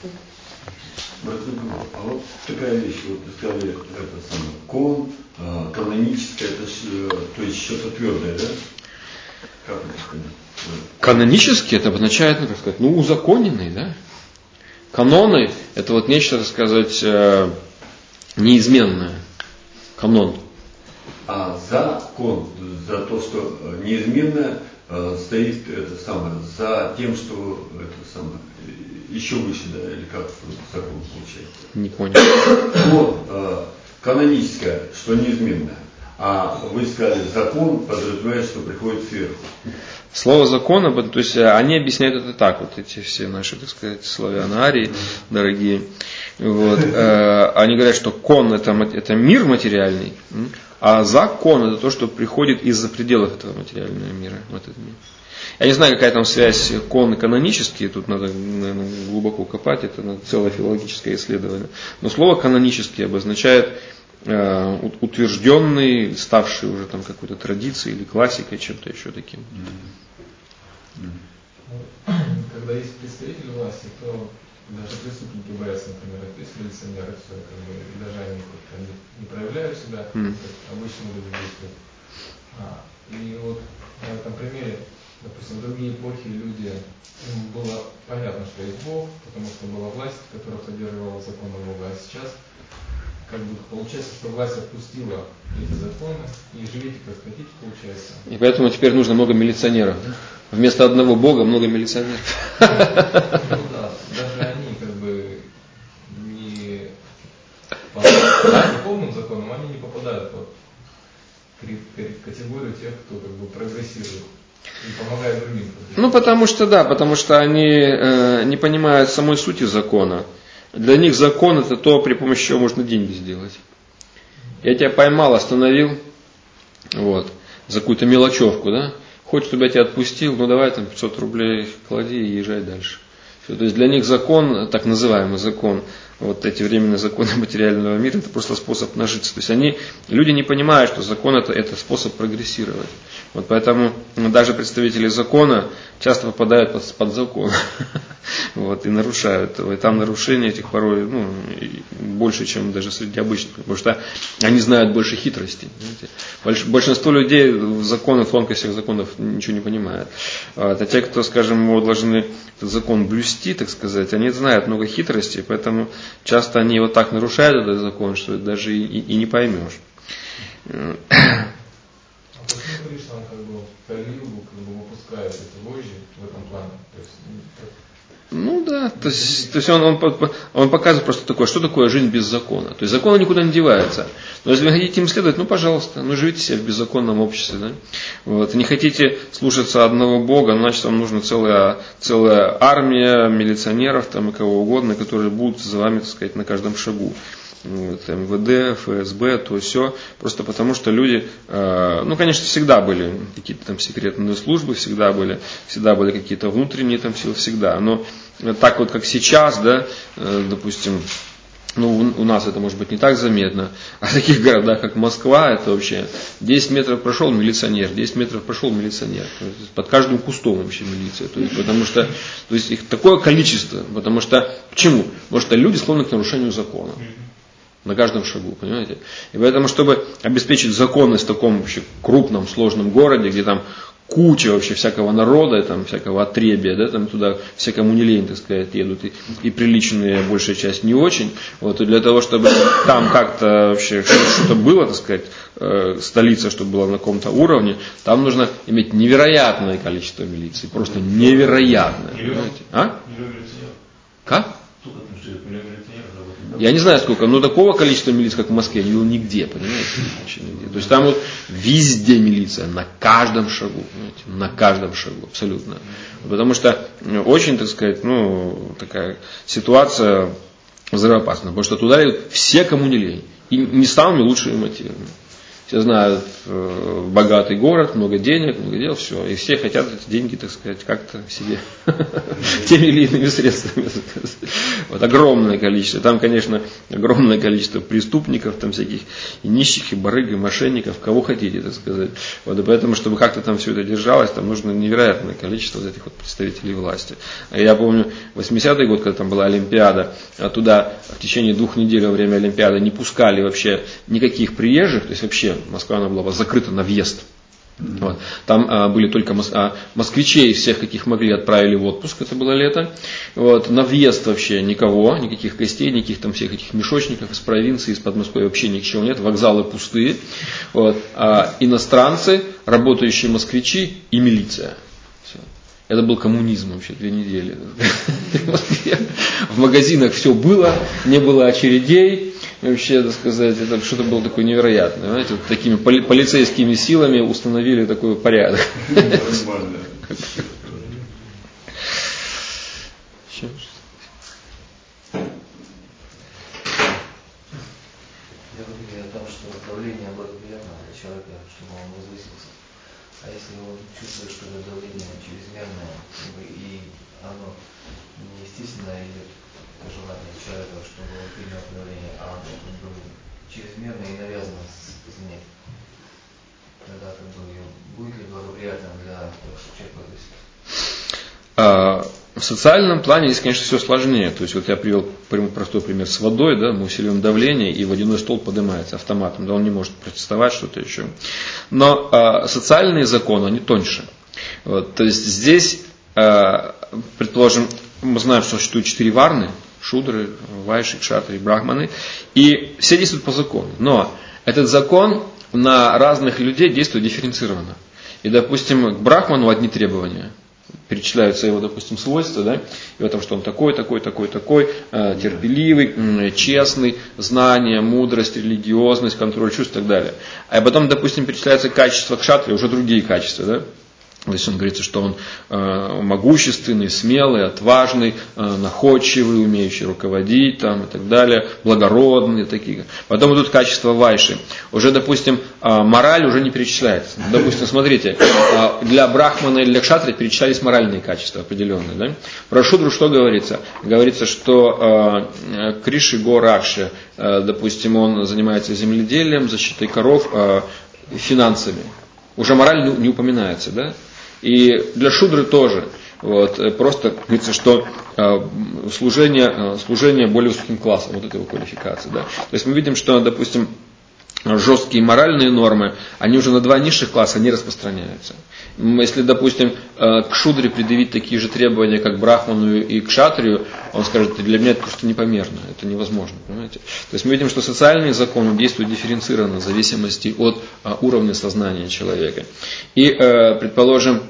А вот такая вещь, вот вы сказали, это самое, кон, э, каноническое, это ж, то есть что-то твердое, да? Как это сказать? Канонически это обозначает, ну, как сказать, ну, узаконенный, да? Каноны это вот нечто, так сказать, э, неизменное. Канон. А закон, за то, что неизменное, э, стоит это самое, за тем, что это самое, еще выше, да, или как закон получается? Не понял. Вот, э, каноническое, что неизменное. А вы сказали, закон подразумевает, что приходит сверху. Слово закона, то есть они объясняют это так, вот эти все наши, так сказать, славяно-арии, дорогие. Вот, э, они говорят, что кон это, это мир материальный, а закон это то, что приходит из-за пределов этого материального мира. В этот мир. Я не знаю, какая там связь кон и канонические, тут надо, наверное, глубоко копать, это целое филологическое исследование. Но слово канонический обозначает э, утвержденный, ставший уже там какой-то традицией или классикой, чем-то еще таким. Когда есть представители власти, то даже преступники боятся, например, есть милиционеры, все, как бы, и даже они, они не проявляют себя, mm. как обычно люди действуют. А, и вот на этом примере, допустим, в другие эпохи люди, им было понятно, что есть Бог, потому что была власть, которая поддерживала законы Бога, а сейчас как бы получается, что власть отпустила эти законы, и живите как хотите, получается. И поэтому теперь нужно много милиционеров, да? Вместо одного Бога много милиционеров. Ну да, даже они как бы не по полным законам, они не попадают под категорию тех, кто как бы прогрессирует и помогает другим. Ну потому что да, потому что они э, не понимают самой сути закона. Для них закон это то, при помощи чего можно деньги сделать. Я тебя поймал, остановил, вот, за какую-то мелочевку, да? Хочешь, чтобы я тебя отпустил, ну давай там пятьсот рублей клади и езжай дальше. Все, то есть для них закон, так называемый закон, вот эти временные законы материального мира, это просто способ нажиться. То есть они, люди не понимают, что закон это, это способ прогрессировать. Вот поэтому даже представители закона часто попадают под, под закон. Вот, и нарушают его. И там нарушения этих порой ну, больше, чем даже среди обычных. Потому что они знают больше хитростей. Больш, большинство людей в законах, в тонкостях законов ничего не понимают. А те, кто, скажем, должны этот закон блюсти, так сказать, они знают много хитростей, поэтому часто они вот так нарушают этот закон, что даже и, и, и не поймешь. А почему Кришна, он как бы Кали-югу как бы выпускает эти вожжи в этом плане? То есть, ну да, то есть, то есть он, он, он показывает просто такое, что такое жизнь без закона. То есть закон никуда не девается. Но если вы хотите им следовать, ну пожалуйста, ну живите себе в беззаконном обществе. Да? Вот. Не хотите слушаться одного Бога, значит вам нужна целая, целая армия милиционеров там, и кого угодно, которые будут за вами, так сказать, на каждом шагу. Вот, эм вэ дэ, эф эс бэ, то все, просто потому что люди, э, ну, конечно, всегда были какие-то там секретные службы, всегда были, всегда были какие-то внутренние там силы, всегда, но так вот, как сейчас, да, э, допустим, ну, у нас это может быть не так заметно, а в таких городах, как Москва, это вообще десять метров прошел милиционер, десять метров прошел милиционер, под каждым кустом вообще милиция, то есть, потому что, то есть их такое количество, потому что, почему? Потому что люди склонны к нарушению закона. На каждом шагу, понимаете? И поэтому, чтобы обеспечить законность в таком вообще крупном, сложном городе, где там куча вообще всякого народа, там, всякого отребия, да, там туда всякому не лень, так сказать, едут, и, и приличные, большая часть не очень. Вот, и для того, чтобы там как-то вообще что-то было, так сказать, э, столица, чтобы была на каком-то уровне, там нужно иметь невероятное количество милиции, просто невероятное. Понимаете? А? Как? Я не знаю сколько, но такого количества милиц, как в Москве, я не видел нигде, понимаете? Вообще нигде. То есть там вот везде милиция, на каждом шагу, понимаете? На каждом шагу, абсолютно. Потому что очень, так сказать, ну, такая ситуация взрывоопасная, потому что туда идут все, кому не лень, и не самыми лучшими мотивами. Все знают, э, богатый город, много денег, много дел, все. И все хотят эти деньги, так сказать, как-то себе теми или иными средствами. Вот огромное количество. Там, конечно, огромное количество преступников, там всяких и нищих, и барыг, и мошенников, кого хотите, так сказать. Вот, и поэтому, чтобы как-то там все это держалось, там нужно невероятное количество вот этих вот представителей власти. Я помню, восьмидесятый год, когда там была Олимпиада, туда в течение двух недель во время Олимпиады не пускали вообще никаких приезжих, то есть вообще Москва она была закрыта на въезд. Mm-hmm. Вот. Там а, были только мос- а, москвичей, всех, каких могли, отправили в отпуск, это было лето. Вот. На въезд вообще никого, никаких гостей, никаких там всех этих мешочников из провинции, из Подмосковья вообще ничего нет, вокзалы пустые. Вот. А иностранцы, работающие москвичи и милиция. Все. Это был коммунизм вообще, две недели. В магазинах все было, не было очередей. Вообще, так сказать, это что-то было такое невероятное. Знаете, вот такими поли- полицейскими силами установили такой порядок. Нормально. Я говорю о том, что давление благоприятно для человека, чтобы он возвысился. А если он чувствует, что это давление чрезмерное, и оно неестественно идет по желанию человека, чтобы он принял давление, а оно как бы чрезмерно и навязано извне, тогда как бы будет ли благоприятно для того, чтобы человек возвысился? В социальном плане здесь, конечно, все сложнее. То есть, вот я привел простой пример с водой, да, мы усиливаем давление, и водяной столб поднимается автоматом, да, он не может протестовать, что-то еще. Но а, социальные законы, они тоньше. Вот, то есть, здесь, а, предположим, мы знаем, что существует четыре варны, шудры, вайши, кшатры, брахманы, и все действуют по закону. Но этот закон на разных людей действует дифференцированно. И, допустим, к брахману одни требования. Перечисляются его, допустим, свойства, да, и в том, что он такой, такой, такой, такой, э, терпеливый, э, честный, знание, мудрость, религиозность, контроль чувств и так далее. А потом, допустим, перечисляются качества кшатры, уже другие качества, да. То есть он говорится, что он э, могущественный, смелый, отважный, э, находчивый, умеющий руководить там, и так далее, благородный. Такие. Потом идут качества вайши. Уже, допустим, э, мораль уже не перечисляется. Допустим, смотрите, э, для брахмана или для кшатры перечислялись моральные качества определенные. Да? Про шудру что говорится? Говорится, что э, Криши Горакши, э, допустим, он занимается земледелием, защитой коров, э, финансами. Уже мораль не, не упоминается, да? И для шудры тоже. Вот, просто говорится, что э, служение, э, служение более высоким классом, вот этой квалификации. Да? То есть мы видим, что, допустим, жесткие моральные нормы, они уже на два низших класса не распространяются. Если, допустим, к шудре предъявить такие же требования, как к брахману и к кшатрию, он скажет, для меня это просто непомерно, это невозможно. Понимаете? То есть мы видим, что социальные законы действуют дифференцированно в зависимости от уровня сознания человека. И, предположим,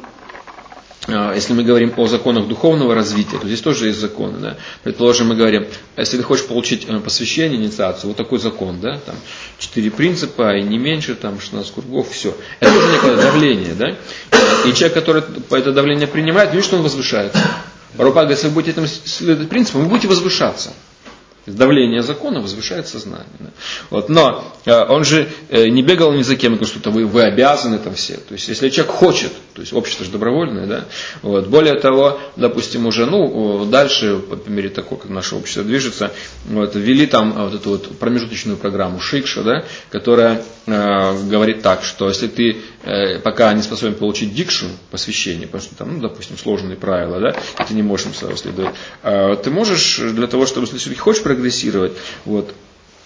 если мы говорим о законах духовного развития, то здесь тоже есть законы. Да? Предположим, мы говорим, если ты хочешь получить посвящение, инициацию, вот такой закон, да? Там четыре принципа и не меньше, там шестнадцать кругов, все. Это тоже некое давление. Да? И человек, который это давление принимает, видит, что он возвышается. Прабхупада говорит, если вы будете этим следовать принципам, вы будете возвышаться. Давление закона возвышает сознание. Да? Вот. Но э, он же э, не бегал ни за кем, и что-то вы, вы обязаны там все. То есть, если человек хочет, то есть общество же добровольное, да? Вот. Более того, допустим, уже ну, дальше, по мере того, как наше общество движется, вот, ввели там вот эту вот промежуточную программу Шикша, да? Которая э, говорит так, что если ты э, пока не способен получить дикшу, посвящение, потому что там, ну, допустим, сложные правила, да? И ты не можешь им следовать, э, ты можешь для того, чтобы, если ты хочешь прогрессировать, вот,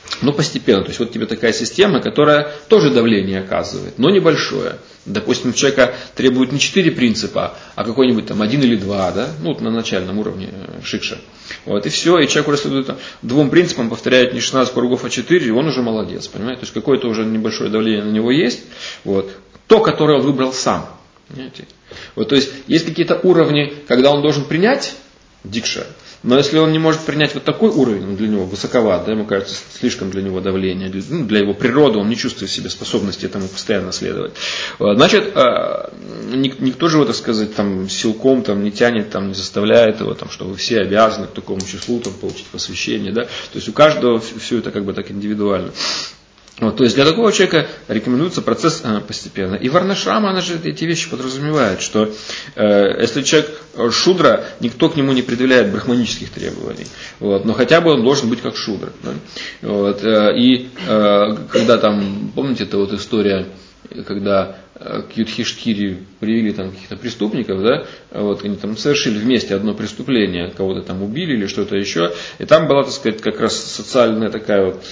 но постепенно. То есть вот тебе такая система, которая тоже давление оказывает, но небольшое. Допустим, у человека требует не четыре принципа, а какой-нибудь там один или два, да, ну вот на начальном уровне шикша. Вот, и все, и человек уже следует там, двум принципам, повторяет не шестнадцать кругов, а четыре, и он уже молодец, понимаете? То есть какое-то уже небольшое давление на него есть, вот, то, которое он выбрал сам. Понимаете? Вот, то есть есть какие-то уровни, когда он должен принять дикша, но если он не может принять вот такой уровень, он для него высоковат, да, ему кажется слишком для него давление, для, ну, для его природы, он не чувствует в себе способности этому постоянно следовать. Значит, никто же его, так сказать, там, силком там, не тянет, там, не заставляет его, там, что вы все обязаны к такому числу там, получить посвящение. Да? То есть у каждого все это как бы так индивидуально. Вот, то есть для такого человека рекомендуется процесс э, постепенно. И варнашрама, она же эти вещи подразумевает, что э, если человек шудра, никто к нему не предъявляет брахманических требований. Вот, но хотя бы он должен быть как шудра. Да? Вот, э, и э, когда там, помните, это вот история, когда к Юдхиштхире привели там каких-то преступников, да, вот, они там совершили вместе одно преступление, кого-то там убили или что-то еще, и там была, так сказать, как раз социальная такая вот,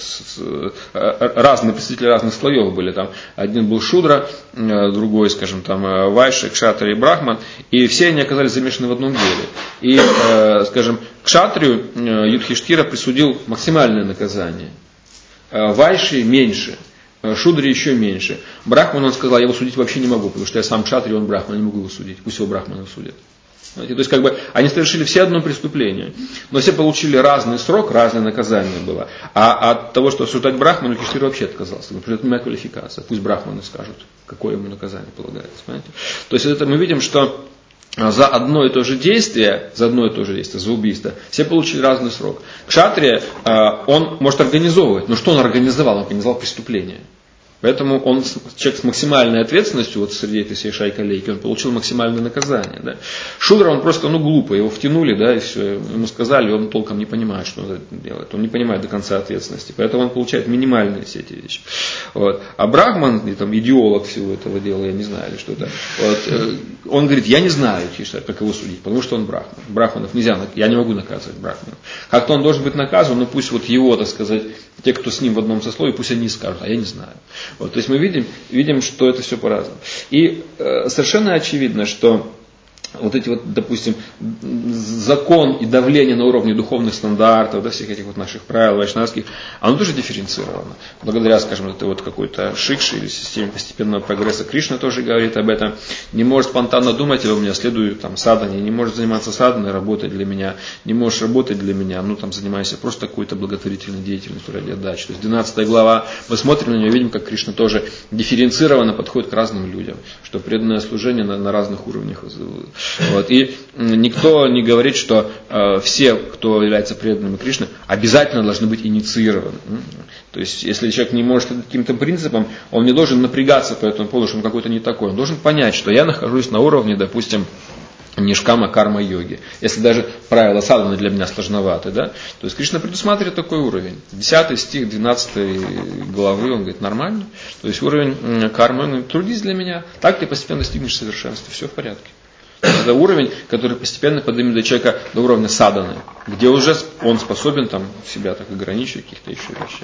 разные представители разных слоев были, там, один был шудра, другой, скажем, там, вайши, кшатри и брахман, и все они оказались замешаны в одном деле. И, скажем, кшатрию Юдхиштхира присудил максимальное наказание, вайши меньше, шудре еще меньше. Брахман, он сказал, я его судить вообще не могу, потому что я сам кшатри, он брахман, не могу его судить. Пусть его брахманы судят. Знаете, то есть, как бы, они совершили все одно преступление, но все получили разный срок, разное наказание было. А от того, что осуждать брахману, Юдхиштхир вообще отказался. Потому что это не моя квалификация. Пусть брахманы скажут, какое ему наказание полагается. Понимаете? То есть, это мы видим, что за одно и то же действие, за одно и то же действие, за убийство, все получили разный срок. Кшатрия, он может организовывать, но что он организовал? Он организовал преступление. Поэтому он, человек с максимальной ответственностью, вот среди этой всей шайка-лейки, он получил максимальное наказание. Да. Шудра, он просто, ну, глупо, его втянули, да, и все, ему сказали, он толком не понимает, что он делает, он не понимает до конца ответственности, поэтому он получает минимальные все эти вещи. Вот. А Брахман, и, там, идеолог всего этого дела, я не знаю, или что-то, вот, он говорит, я не знаю, как его судить, потому что он Брахман. Брахманов нельзя, я не могу наказывать Брахманов. Как-то он должен быть наказан, но пусть вот его, так сказать, те, кто с ним в одном сословии, пусть они скажут, а я не знаю. Вот, то есть мы видим, видим, что это все по-разному. И э, совершенно очевидно, что вот эти вот, допустим, закон и давление на уровне духовных стандартов, да, всех этих вот наших правил вайшнавских, оно тоже дифференцировано. Благодаря, скажем, этой вот какой-то шикше или системе постепенного прогресса. Кришна тоже говорит об этом. Не может спонтанно думать, я у меня следую там садхане, не может заниматься садханой, работать для меня, не можешь работать для меня, ну там занимайся просто какой-то благотворительной деятельностью ради отдачи. То есть двенадцатая глава, мы смотрим на нее, видим, как Кришна тоже дифференцированно подходит к разным людям, что преданное служение на, на разных уровнях. Вот. И никто не говорит, что э, все, кто является преданными Кришны, обязательно должны быть инициированы. То есть, если человек не может каким-то принципам, он не должен напрягаться по этому поводу, что он какой-то не такой. Он должен понять, что я нахожусь на уровне, допустим, нишкама карма йоги. Если даже правила садханы для меня сложноваты, да, то есть Кришна предусматривает такой уровень. Десятый стих двенадцатой главы, он говорит, нормально. То есть уровень кармы, он говорит, трудись для меня, так ты постепенно достигнешь совершенства, все в порядке. Это уровень, который постепенно поднимет до человека до уровня садханы, где уже он способен там себя так ограничивать каких-то еще вещей.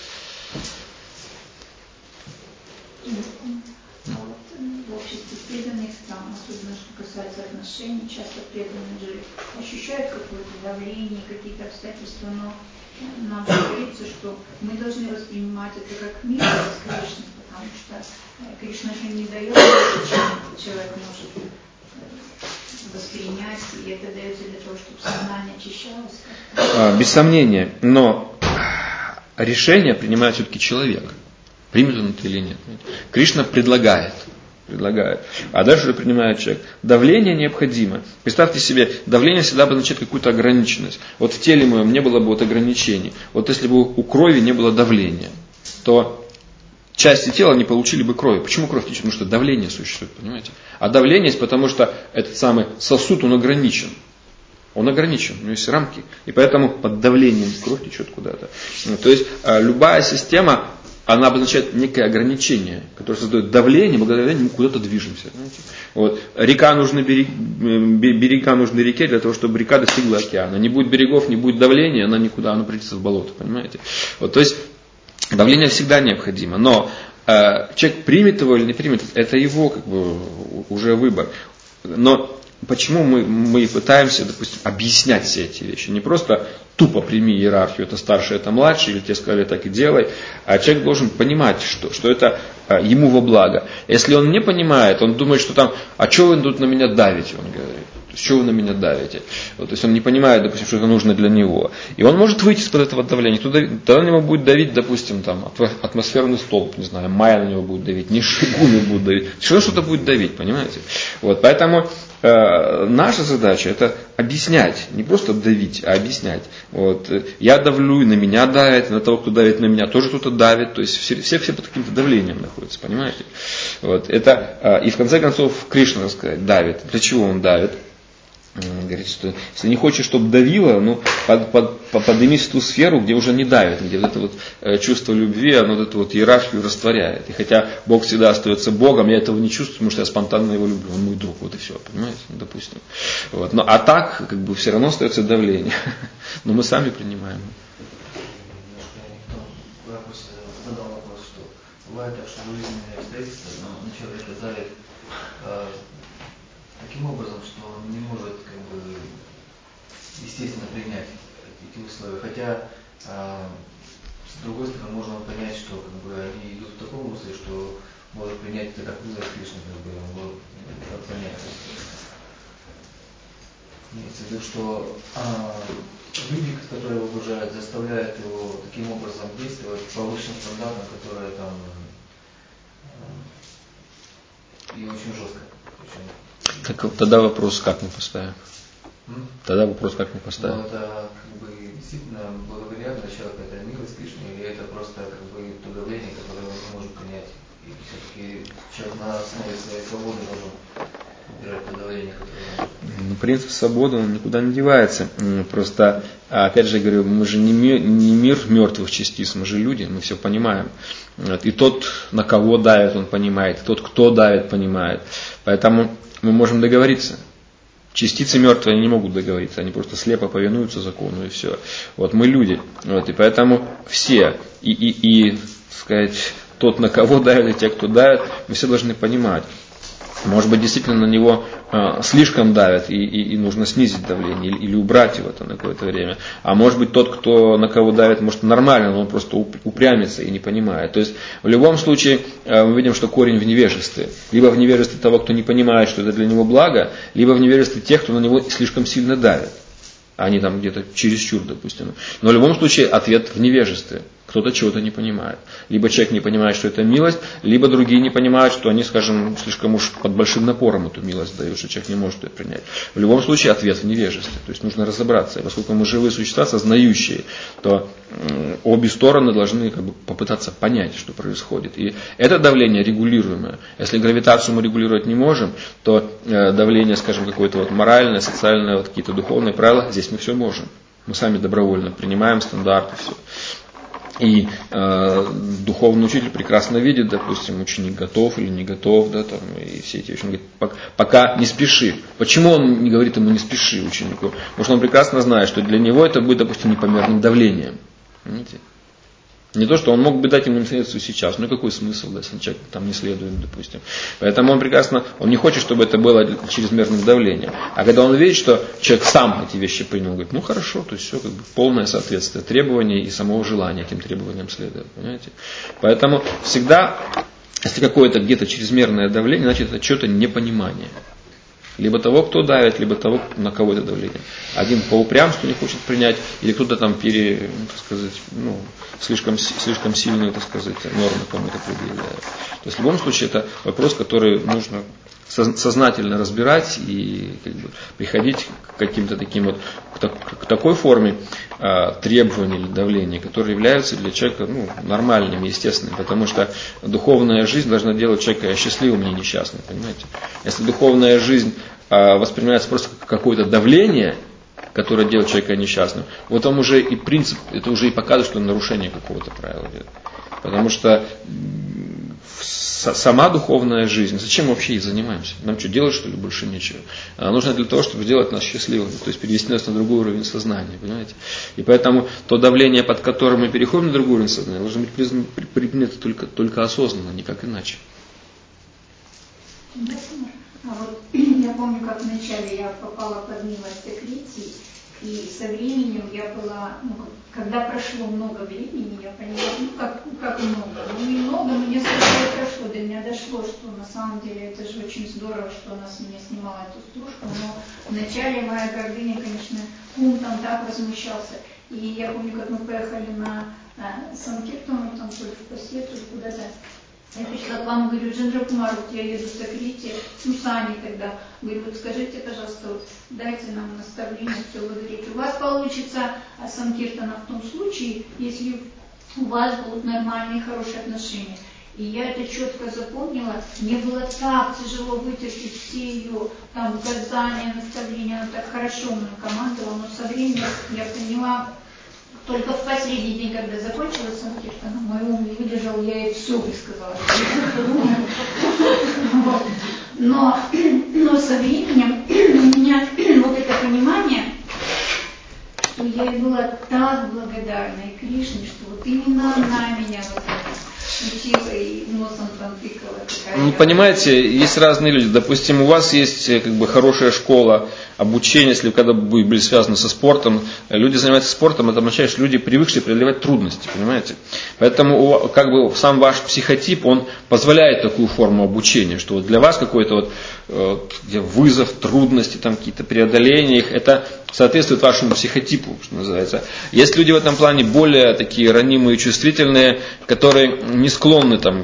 В обществе преданных стран, особенно что касается отношений, часто преданные же ощущают какое-то давление, какие-то обстоятельства, но нам говорится, что мы должны воспринимать это как милость Кришны, потому что Кришна же не дает, чем человек может воспринять, и это дается для того, чтобы сознание очищалось. А, без сомнения, но решение принимает все-таки человек. Примет он это или нет. Кришна предлагает. предлагает. А дальше уже принимает человек. Давление необходимо. Представьте себе, давление всегда обозначает какую-то ограниченность. Вот в теле моем не было бы вот ограничений. Вот если бы у крови не было давления, то части тела не получили бы крови. Почему кровь течет? Потому что давление существует, понимаете? А давление есть потому, что этот самый сосуд, он ограничен. Он ограничен, у него есть рамки. И поэтому под давлением кровь течет куда-то. То есть любая система, она обозначает некое ограничение, которое создает давление, благодаря давлению мы куда-то движемся. Вот. Река нужна берег, берега нужны реке для того, чтобы река достигла океана. Не будет берегов, не будет давления, она никуда, она придется в болото, понимаете? Вот, то есть давление всегда необходимо, но э, человек примет его или не примет, это его как бы уже выбор. Но почему мы, мы пытаемся, допустим, объяснять все эти вещи? Не просто тупо прими иерархию, это старший, это младший, или тебе сказали так и делай, а человек должен понимать, что, что это а, ему во благо. Если он не понимает, он думает, что там, а что вы тут на меня давите, он говорит. Что вы на меня давите? Вот, то есть он не понимает, допустим, что это нужно для него. И он может выйти из-под этого давления. Тогда на него будет давить, допустим, там, атмосферный столб, не знаю, майя на него будет давить, не шигуны будут давить. Что что-то будет давить, понимаете? Вот, поэтому э, наша задача это объяснять, не просто давить, а объяснять. Вот, я давлю, и на меня давят, на того, кто давит на меня, тоже кто-то давит. То есть все, все, все под каким-то давлением находятся, понимаете? Вот, это, э, и в конце концов Кришна, так сказать, давит. Для чего он давит? Говорит, что если не хочешь, чтобы давило, ну, под, под, поднимись в ту сферу, где уже не давит, где вот это вот э, чувство любви, оно вот эту вот иерархию растворяет. И хотя Бог всегда остается Богом, я этого не чувствую, потому что я спонтанно его люблю, он мой друг, вот и все, понимаете, ну, допустим. Вот. Но, а так, как бы, все равно остается давление. Но мы сами принимаем. Задал вопрос, что бывает так, что жизненные обстоятельства, но человека давит таким образом, что он не может как бы естественно принять эти условия. Хотя э, с другой стороны можно понять, что как бы они идут в таком русле, что может принять это как вызов Кришны, как бы он может понять. Имеется в виду, что э, люди, которые его окружают, заставляют его таким образом действовать по высшим стандартам, которые там э, и очень жестко. Очень. Так, тогда вопрос, как мы поставим? М? Тогда вопрос, как мы поставим? Ну, это как бы действительно благоприятно человеку, это милость Кришны, или это просто как бы то давление, которое он не может принять. И все-таки человек на основе своей свободы должен убирать то давление, которое он... Ну, принцип свободы, он никуда не девается. Просто, опять же говорю, мы же не мир, не мир мертвых частиц, мы же люди, мы все понимаем. И тот, на кого давит, он понимает, и тот, кто давит, понимает. Поэтому мы можем договориться. Частицы мертвые они не могут договориться, они просто слепо повинуются закону и все. Вот мы люди, вот, и поэтому все, и, и, и сказать, тот, на кого давят, и те, кто давят, мы все должны понимать. Может быть, действительно на него э, слишком давят, и, и, и нужно снизить давление, или, или убрать его на какое-то время. А может быть, тот, кто на кого давит, может нормально, но он просто упрямится и не понимает. То есть, в любом случае, э, мы видим, что корень в невежестве. Либо в невежестве того, кто не понимает, что это для него благо, либо в невежестве тех, кто на него слишком сильно давит. Они там где-то чересчур, допустим. Но в любом случае, ответ в невежестве. Кто-то чего-то не понимает. Либо человек не понимает, что это милость, либо другие не понимают, что они, скажем, слишком уж под большим напором эту милость дают, что человек не может ее принять. В любом случае ответ в невежестве. То есть нужно разобраться. И поскольку мы живые существа, сознающие, то э, обе стороны должны как бы попытаться понять, что происходит. И это давление регулируемое. Если гравитацию мы регулировать не можем, то э, давление, скажем, какое-то вот моральное, социальное, вот какие-то духовные правила, здесь мы все можем. Мы сами добровольно принимаем стандарты, все. И э, духовный учитель прекрасно видит, допустим, ученик готов или не готов, да, там, и все эти вещи. Он говорит, пока не спеши. Почему он не говорит ему не спеши ученику? Потому что он прекрасно знает, что для него это будет, допустим, непомерным давлением. Понимаете? Не то, что он мог бы дать ему информацию сейчас, ну какой смысл, да, если человек там не следует, допустим. Поэтому он прекрасно, он не хочет, чтобы это было чрезмерным давлением. А когда он видит, что человек сам эти вещи принял, он говорит, ну хорошо, то есть все как бы полное соответствие требований и самого желания этим требованиям следует, понимаете. Поэтому всегда, если какое-то где-то чрезмерное давление, значит это что-то непонимание. Либо того, кто давит, либо того, на кого это давление. Один по упрямству не хочет принять, или кто-то там пере, так сказать, ну, слишком, слишком сильную, так сказать, нормы кому-то предъявляет. То есть в любом случае это вопрос, который нужно сознательно разбирать и как бы, приходить к каким-то таким вот, к, к такой форме э, требований или давления, которые являются для человека ну, нормальными, естественными, потому что духовная жизнь должна делать человека счастливым, не несчастным, понимаете? Если духовная жизнь э, воспринимается просто как какое-то давление, которое делает человека несчастным. Вот там уже и принцип, это уже и показывает, что нарушение какого-то правила идет. Потому что сама духовная жизнь, зачем мы вообще ей занимаемся? Нам что, делать, что ли, больше нечего? Она нужна для того, чтобы сделать нас счастливыми, то есть перевести нас на другой уровень сознания, понимаете? И поэтому то давление, под которым мы переходим на другой уровень сознания, должно быть принято только, только осознанно, никак иначе. А вот я помню, как вначале я попала под милость Акритии, и со временем я была, ну, когда прошло много времени, я поняла, ну как, как много, ну немного, но несколько лет прошло, до меня дошло, что на самом деле это же очень здорово, что она с меня снимала эту стружку, но вначале моя гордыня, конечно, ум там так возмущался. И я помню, как мы поехали на э, Санкиртон, там то ли в Пасе, то ли куда-то. Я пришла к вам, говорю, Джиндра Кумар, вот я еду с Акрити, ну, с Аней тогда. Говорю, вот скажите, пожалуйста, вот, дайте нам наставление, все, вы говорите, у вас получится Санкиртана в том случае, если у вас будут нормальные, хорошие отношения. И я это четко запомнила. Мне было так тяжело вытерпеть все ее там указания, наставления, она так хорошо мной командовала, но со временем я поняла, только в последний день, когда закончилась Санкиртана, мой ум не выдержал, я ей все высказала. Но, но со временем у меня вот это понимание, что я ей была так благодарна и Кришне, что вот именно она меня вот учила и носом там тыкала. Ну, понимаете, есть разные люди. Допустим, у вас есть как бы хорошая школа, обучение, если вы когда вы были связаны со спортом, люди занимаются спортом, это означает, что люди привыкли преодолевать трудности, понимаете? Поэтому как бы сам ваш психотип, он позволяет такую форму обучения, что вот для вас какой-то вот, вот вызов, трудности, там какие-то преодоления их, это соответствует вашему психотипу, что называется. Есть люди в этом плане более такие ранимые, чувствительные, которые не склонны там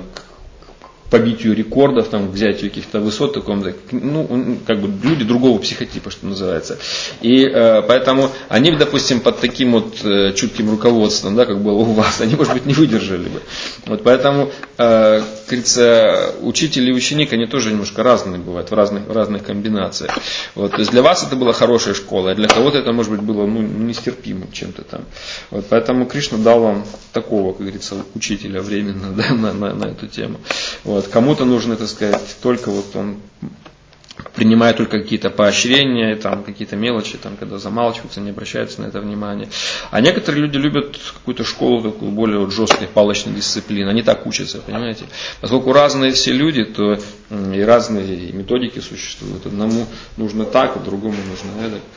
к побитию рекордов, там, к взятию каких-то высот, таком, ну, как бы люди другого психотипа, что называется. И э, поэтому они, допустим, под таким вот э, чутким руководством, да, как было у вас, они, может быть, не выдержали бы. Вот поэтому, э, говорится, учитель и ученик, они тоже немножко разные бывают, в разных, в разных комбинациях. Вот, то есть для вас это была хорошая школа, а для кого-то это, может быть, было ну, нестерпимым чем-то там. Вот, поэтому Кришна дал вам такого, как говорится, учителя временно, да, на, на, на эту тему. Вот. Кому-то нужно, так сказать, только вот он принимает только какие-то поощрения, там, какие-то мелочи, там, когда замалчиваются, не обращаются на это внимание. А некоторые люди любят какую-то школу такую более вот жесткой палочной дисциплины. Они так учатся, понимаете. Поскольку разные все люди, то и разные методики существуют. Одному нужно так, а другому нужно это.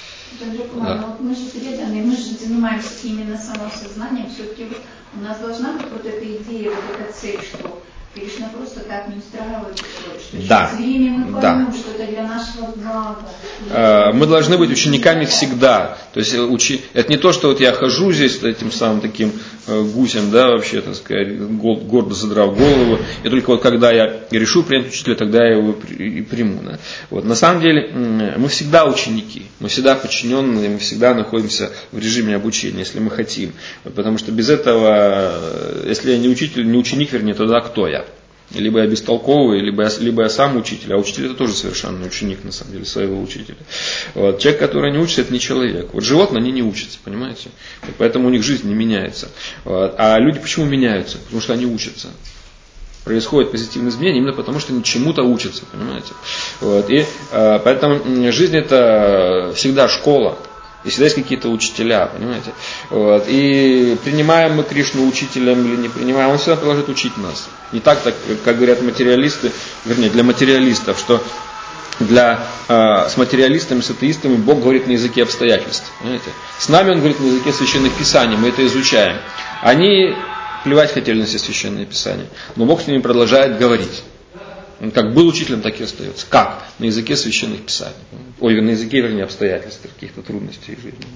Да. Вот мы же преданные, мы же занимаемся именно самосознанием. Все-таки у нас должна быть вот эта идея, вот эта цель, что Кришна просто так не устраивает, что да. через время мы поймем, да. что это для нашего блага. Мы должны быть учениками всегда. То есть учи... это не то, что вот я хожу здесь этим самым таким гусем, да, вообще, так сказать, гордо задрав голову, и только вот когда я решу принять учителя, тогда я его и приму. Да. Вот. На самом деле мы всегда ученики, мы всегда подчиненные, мы всегда находимся в режиме обучения, если мы хотим. Вот, потому что без этого, если я не учитель, не ученик, вернее, тогда кто я? Либо я бестолковый, либо я, либо я сам учитель, а учитель это тоже совершенный ученик, на самом деле, своего учителя. Вот. Человек, который не учится, это не человек. Вот животные, они не учатся, понимаете? И поэтому у них жизнь не меняется. Вот. А люди почему меняются? Потому что они учатся. Происходит позитивное изменение именно потому, что они чему-то учатся, понимаете? Вот. И э, поэтому жизнь это всегда школа. И всегда есть какие-то учителя, понимаете? Вот. И принимаем мы Кришну учителем или не принимаем, он всегда продолжает учить нас. Не так, так как говорят материалисты, вернее, для материалистов, что для, э, с материалистами, с атеистами Бог говорит на языке обстоятельств. Понимаете? С нами он говорит на языке священных писаний, мы это изучаем. Они плевать хотели на все священные писания, но Бог с ними продолжает говорить. Он как был учителем, так и остается. Как? На языке священных писаний. Ой, на языке, вернее, обстоятельств, каких-то трудностей жизни.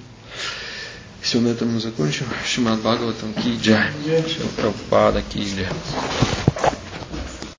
Все, на этом мы закончим. Шримад Бхагаватам ки джай. Шрила Прабхупада ки джай.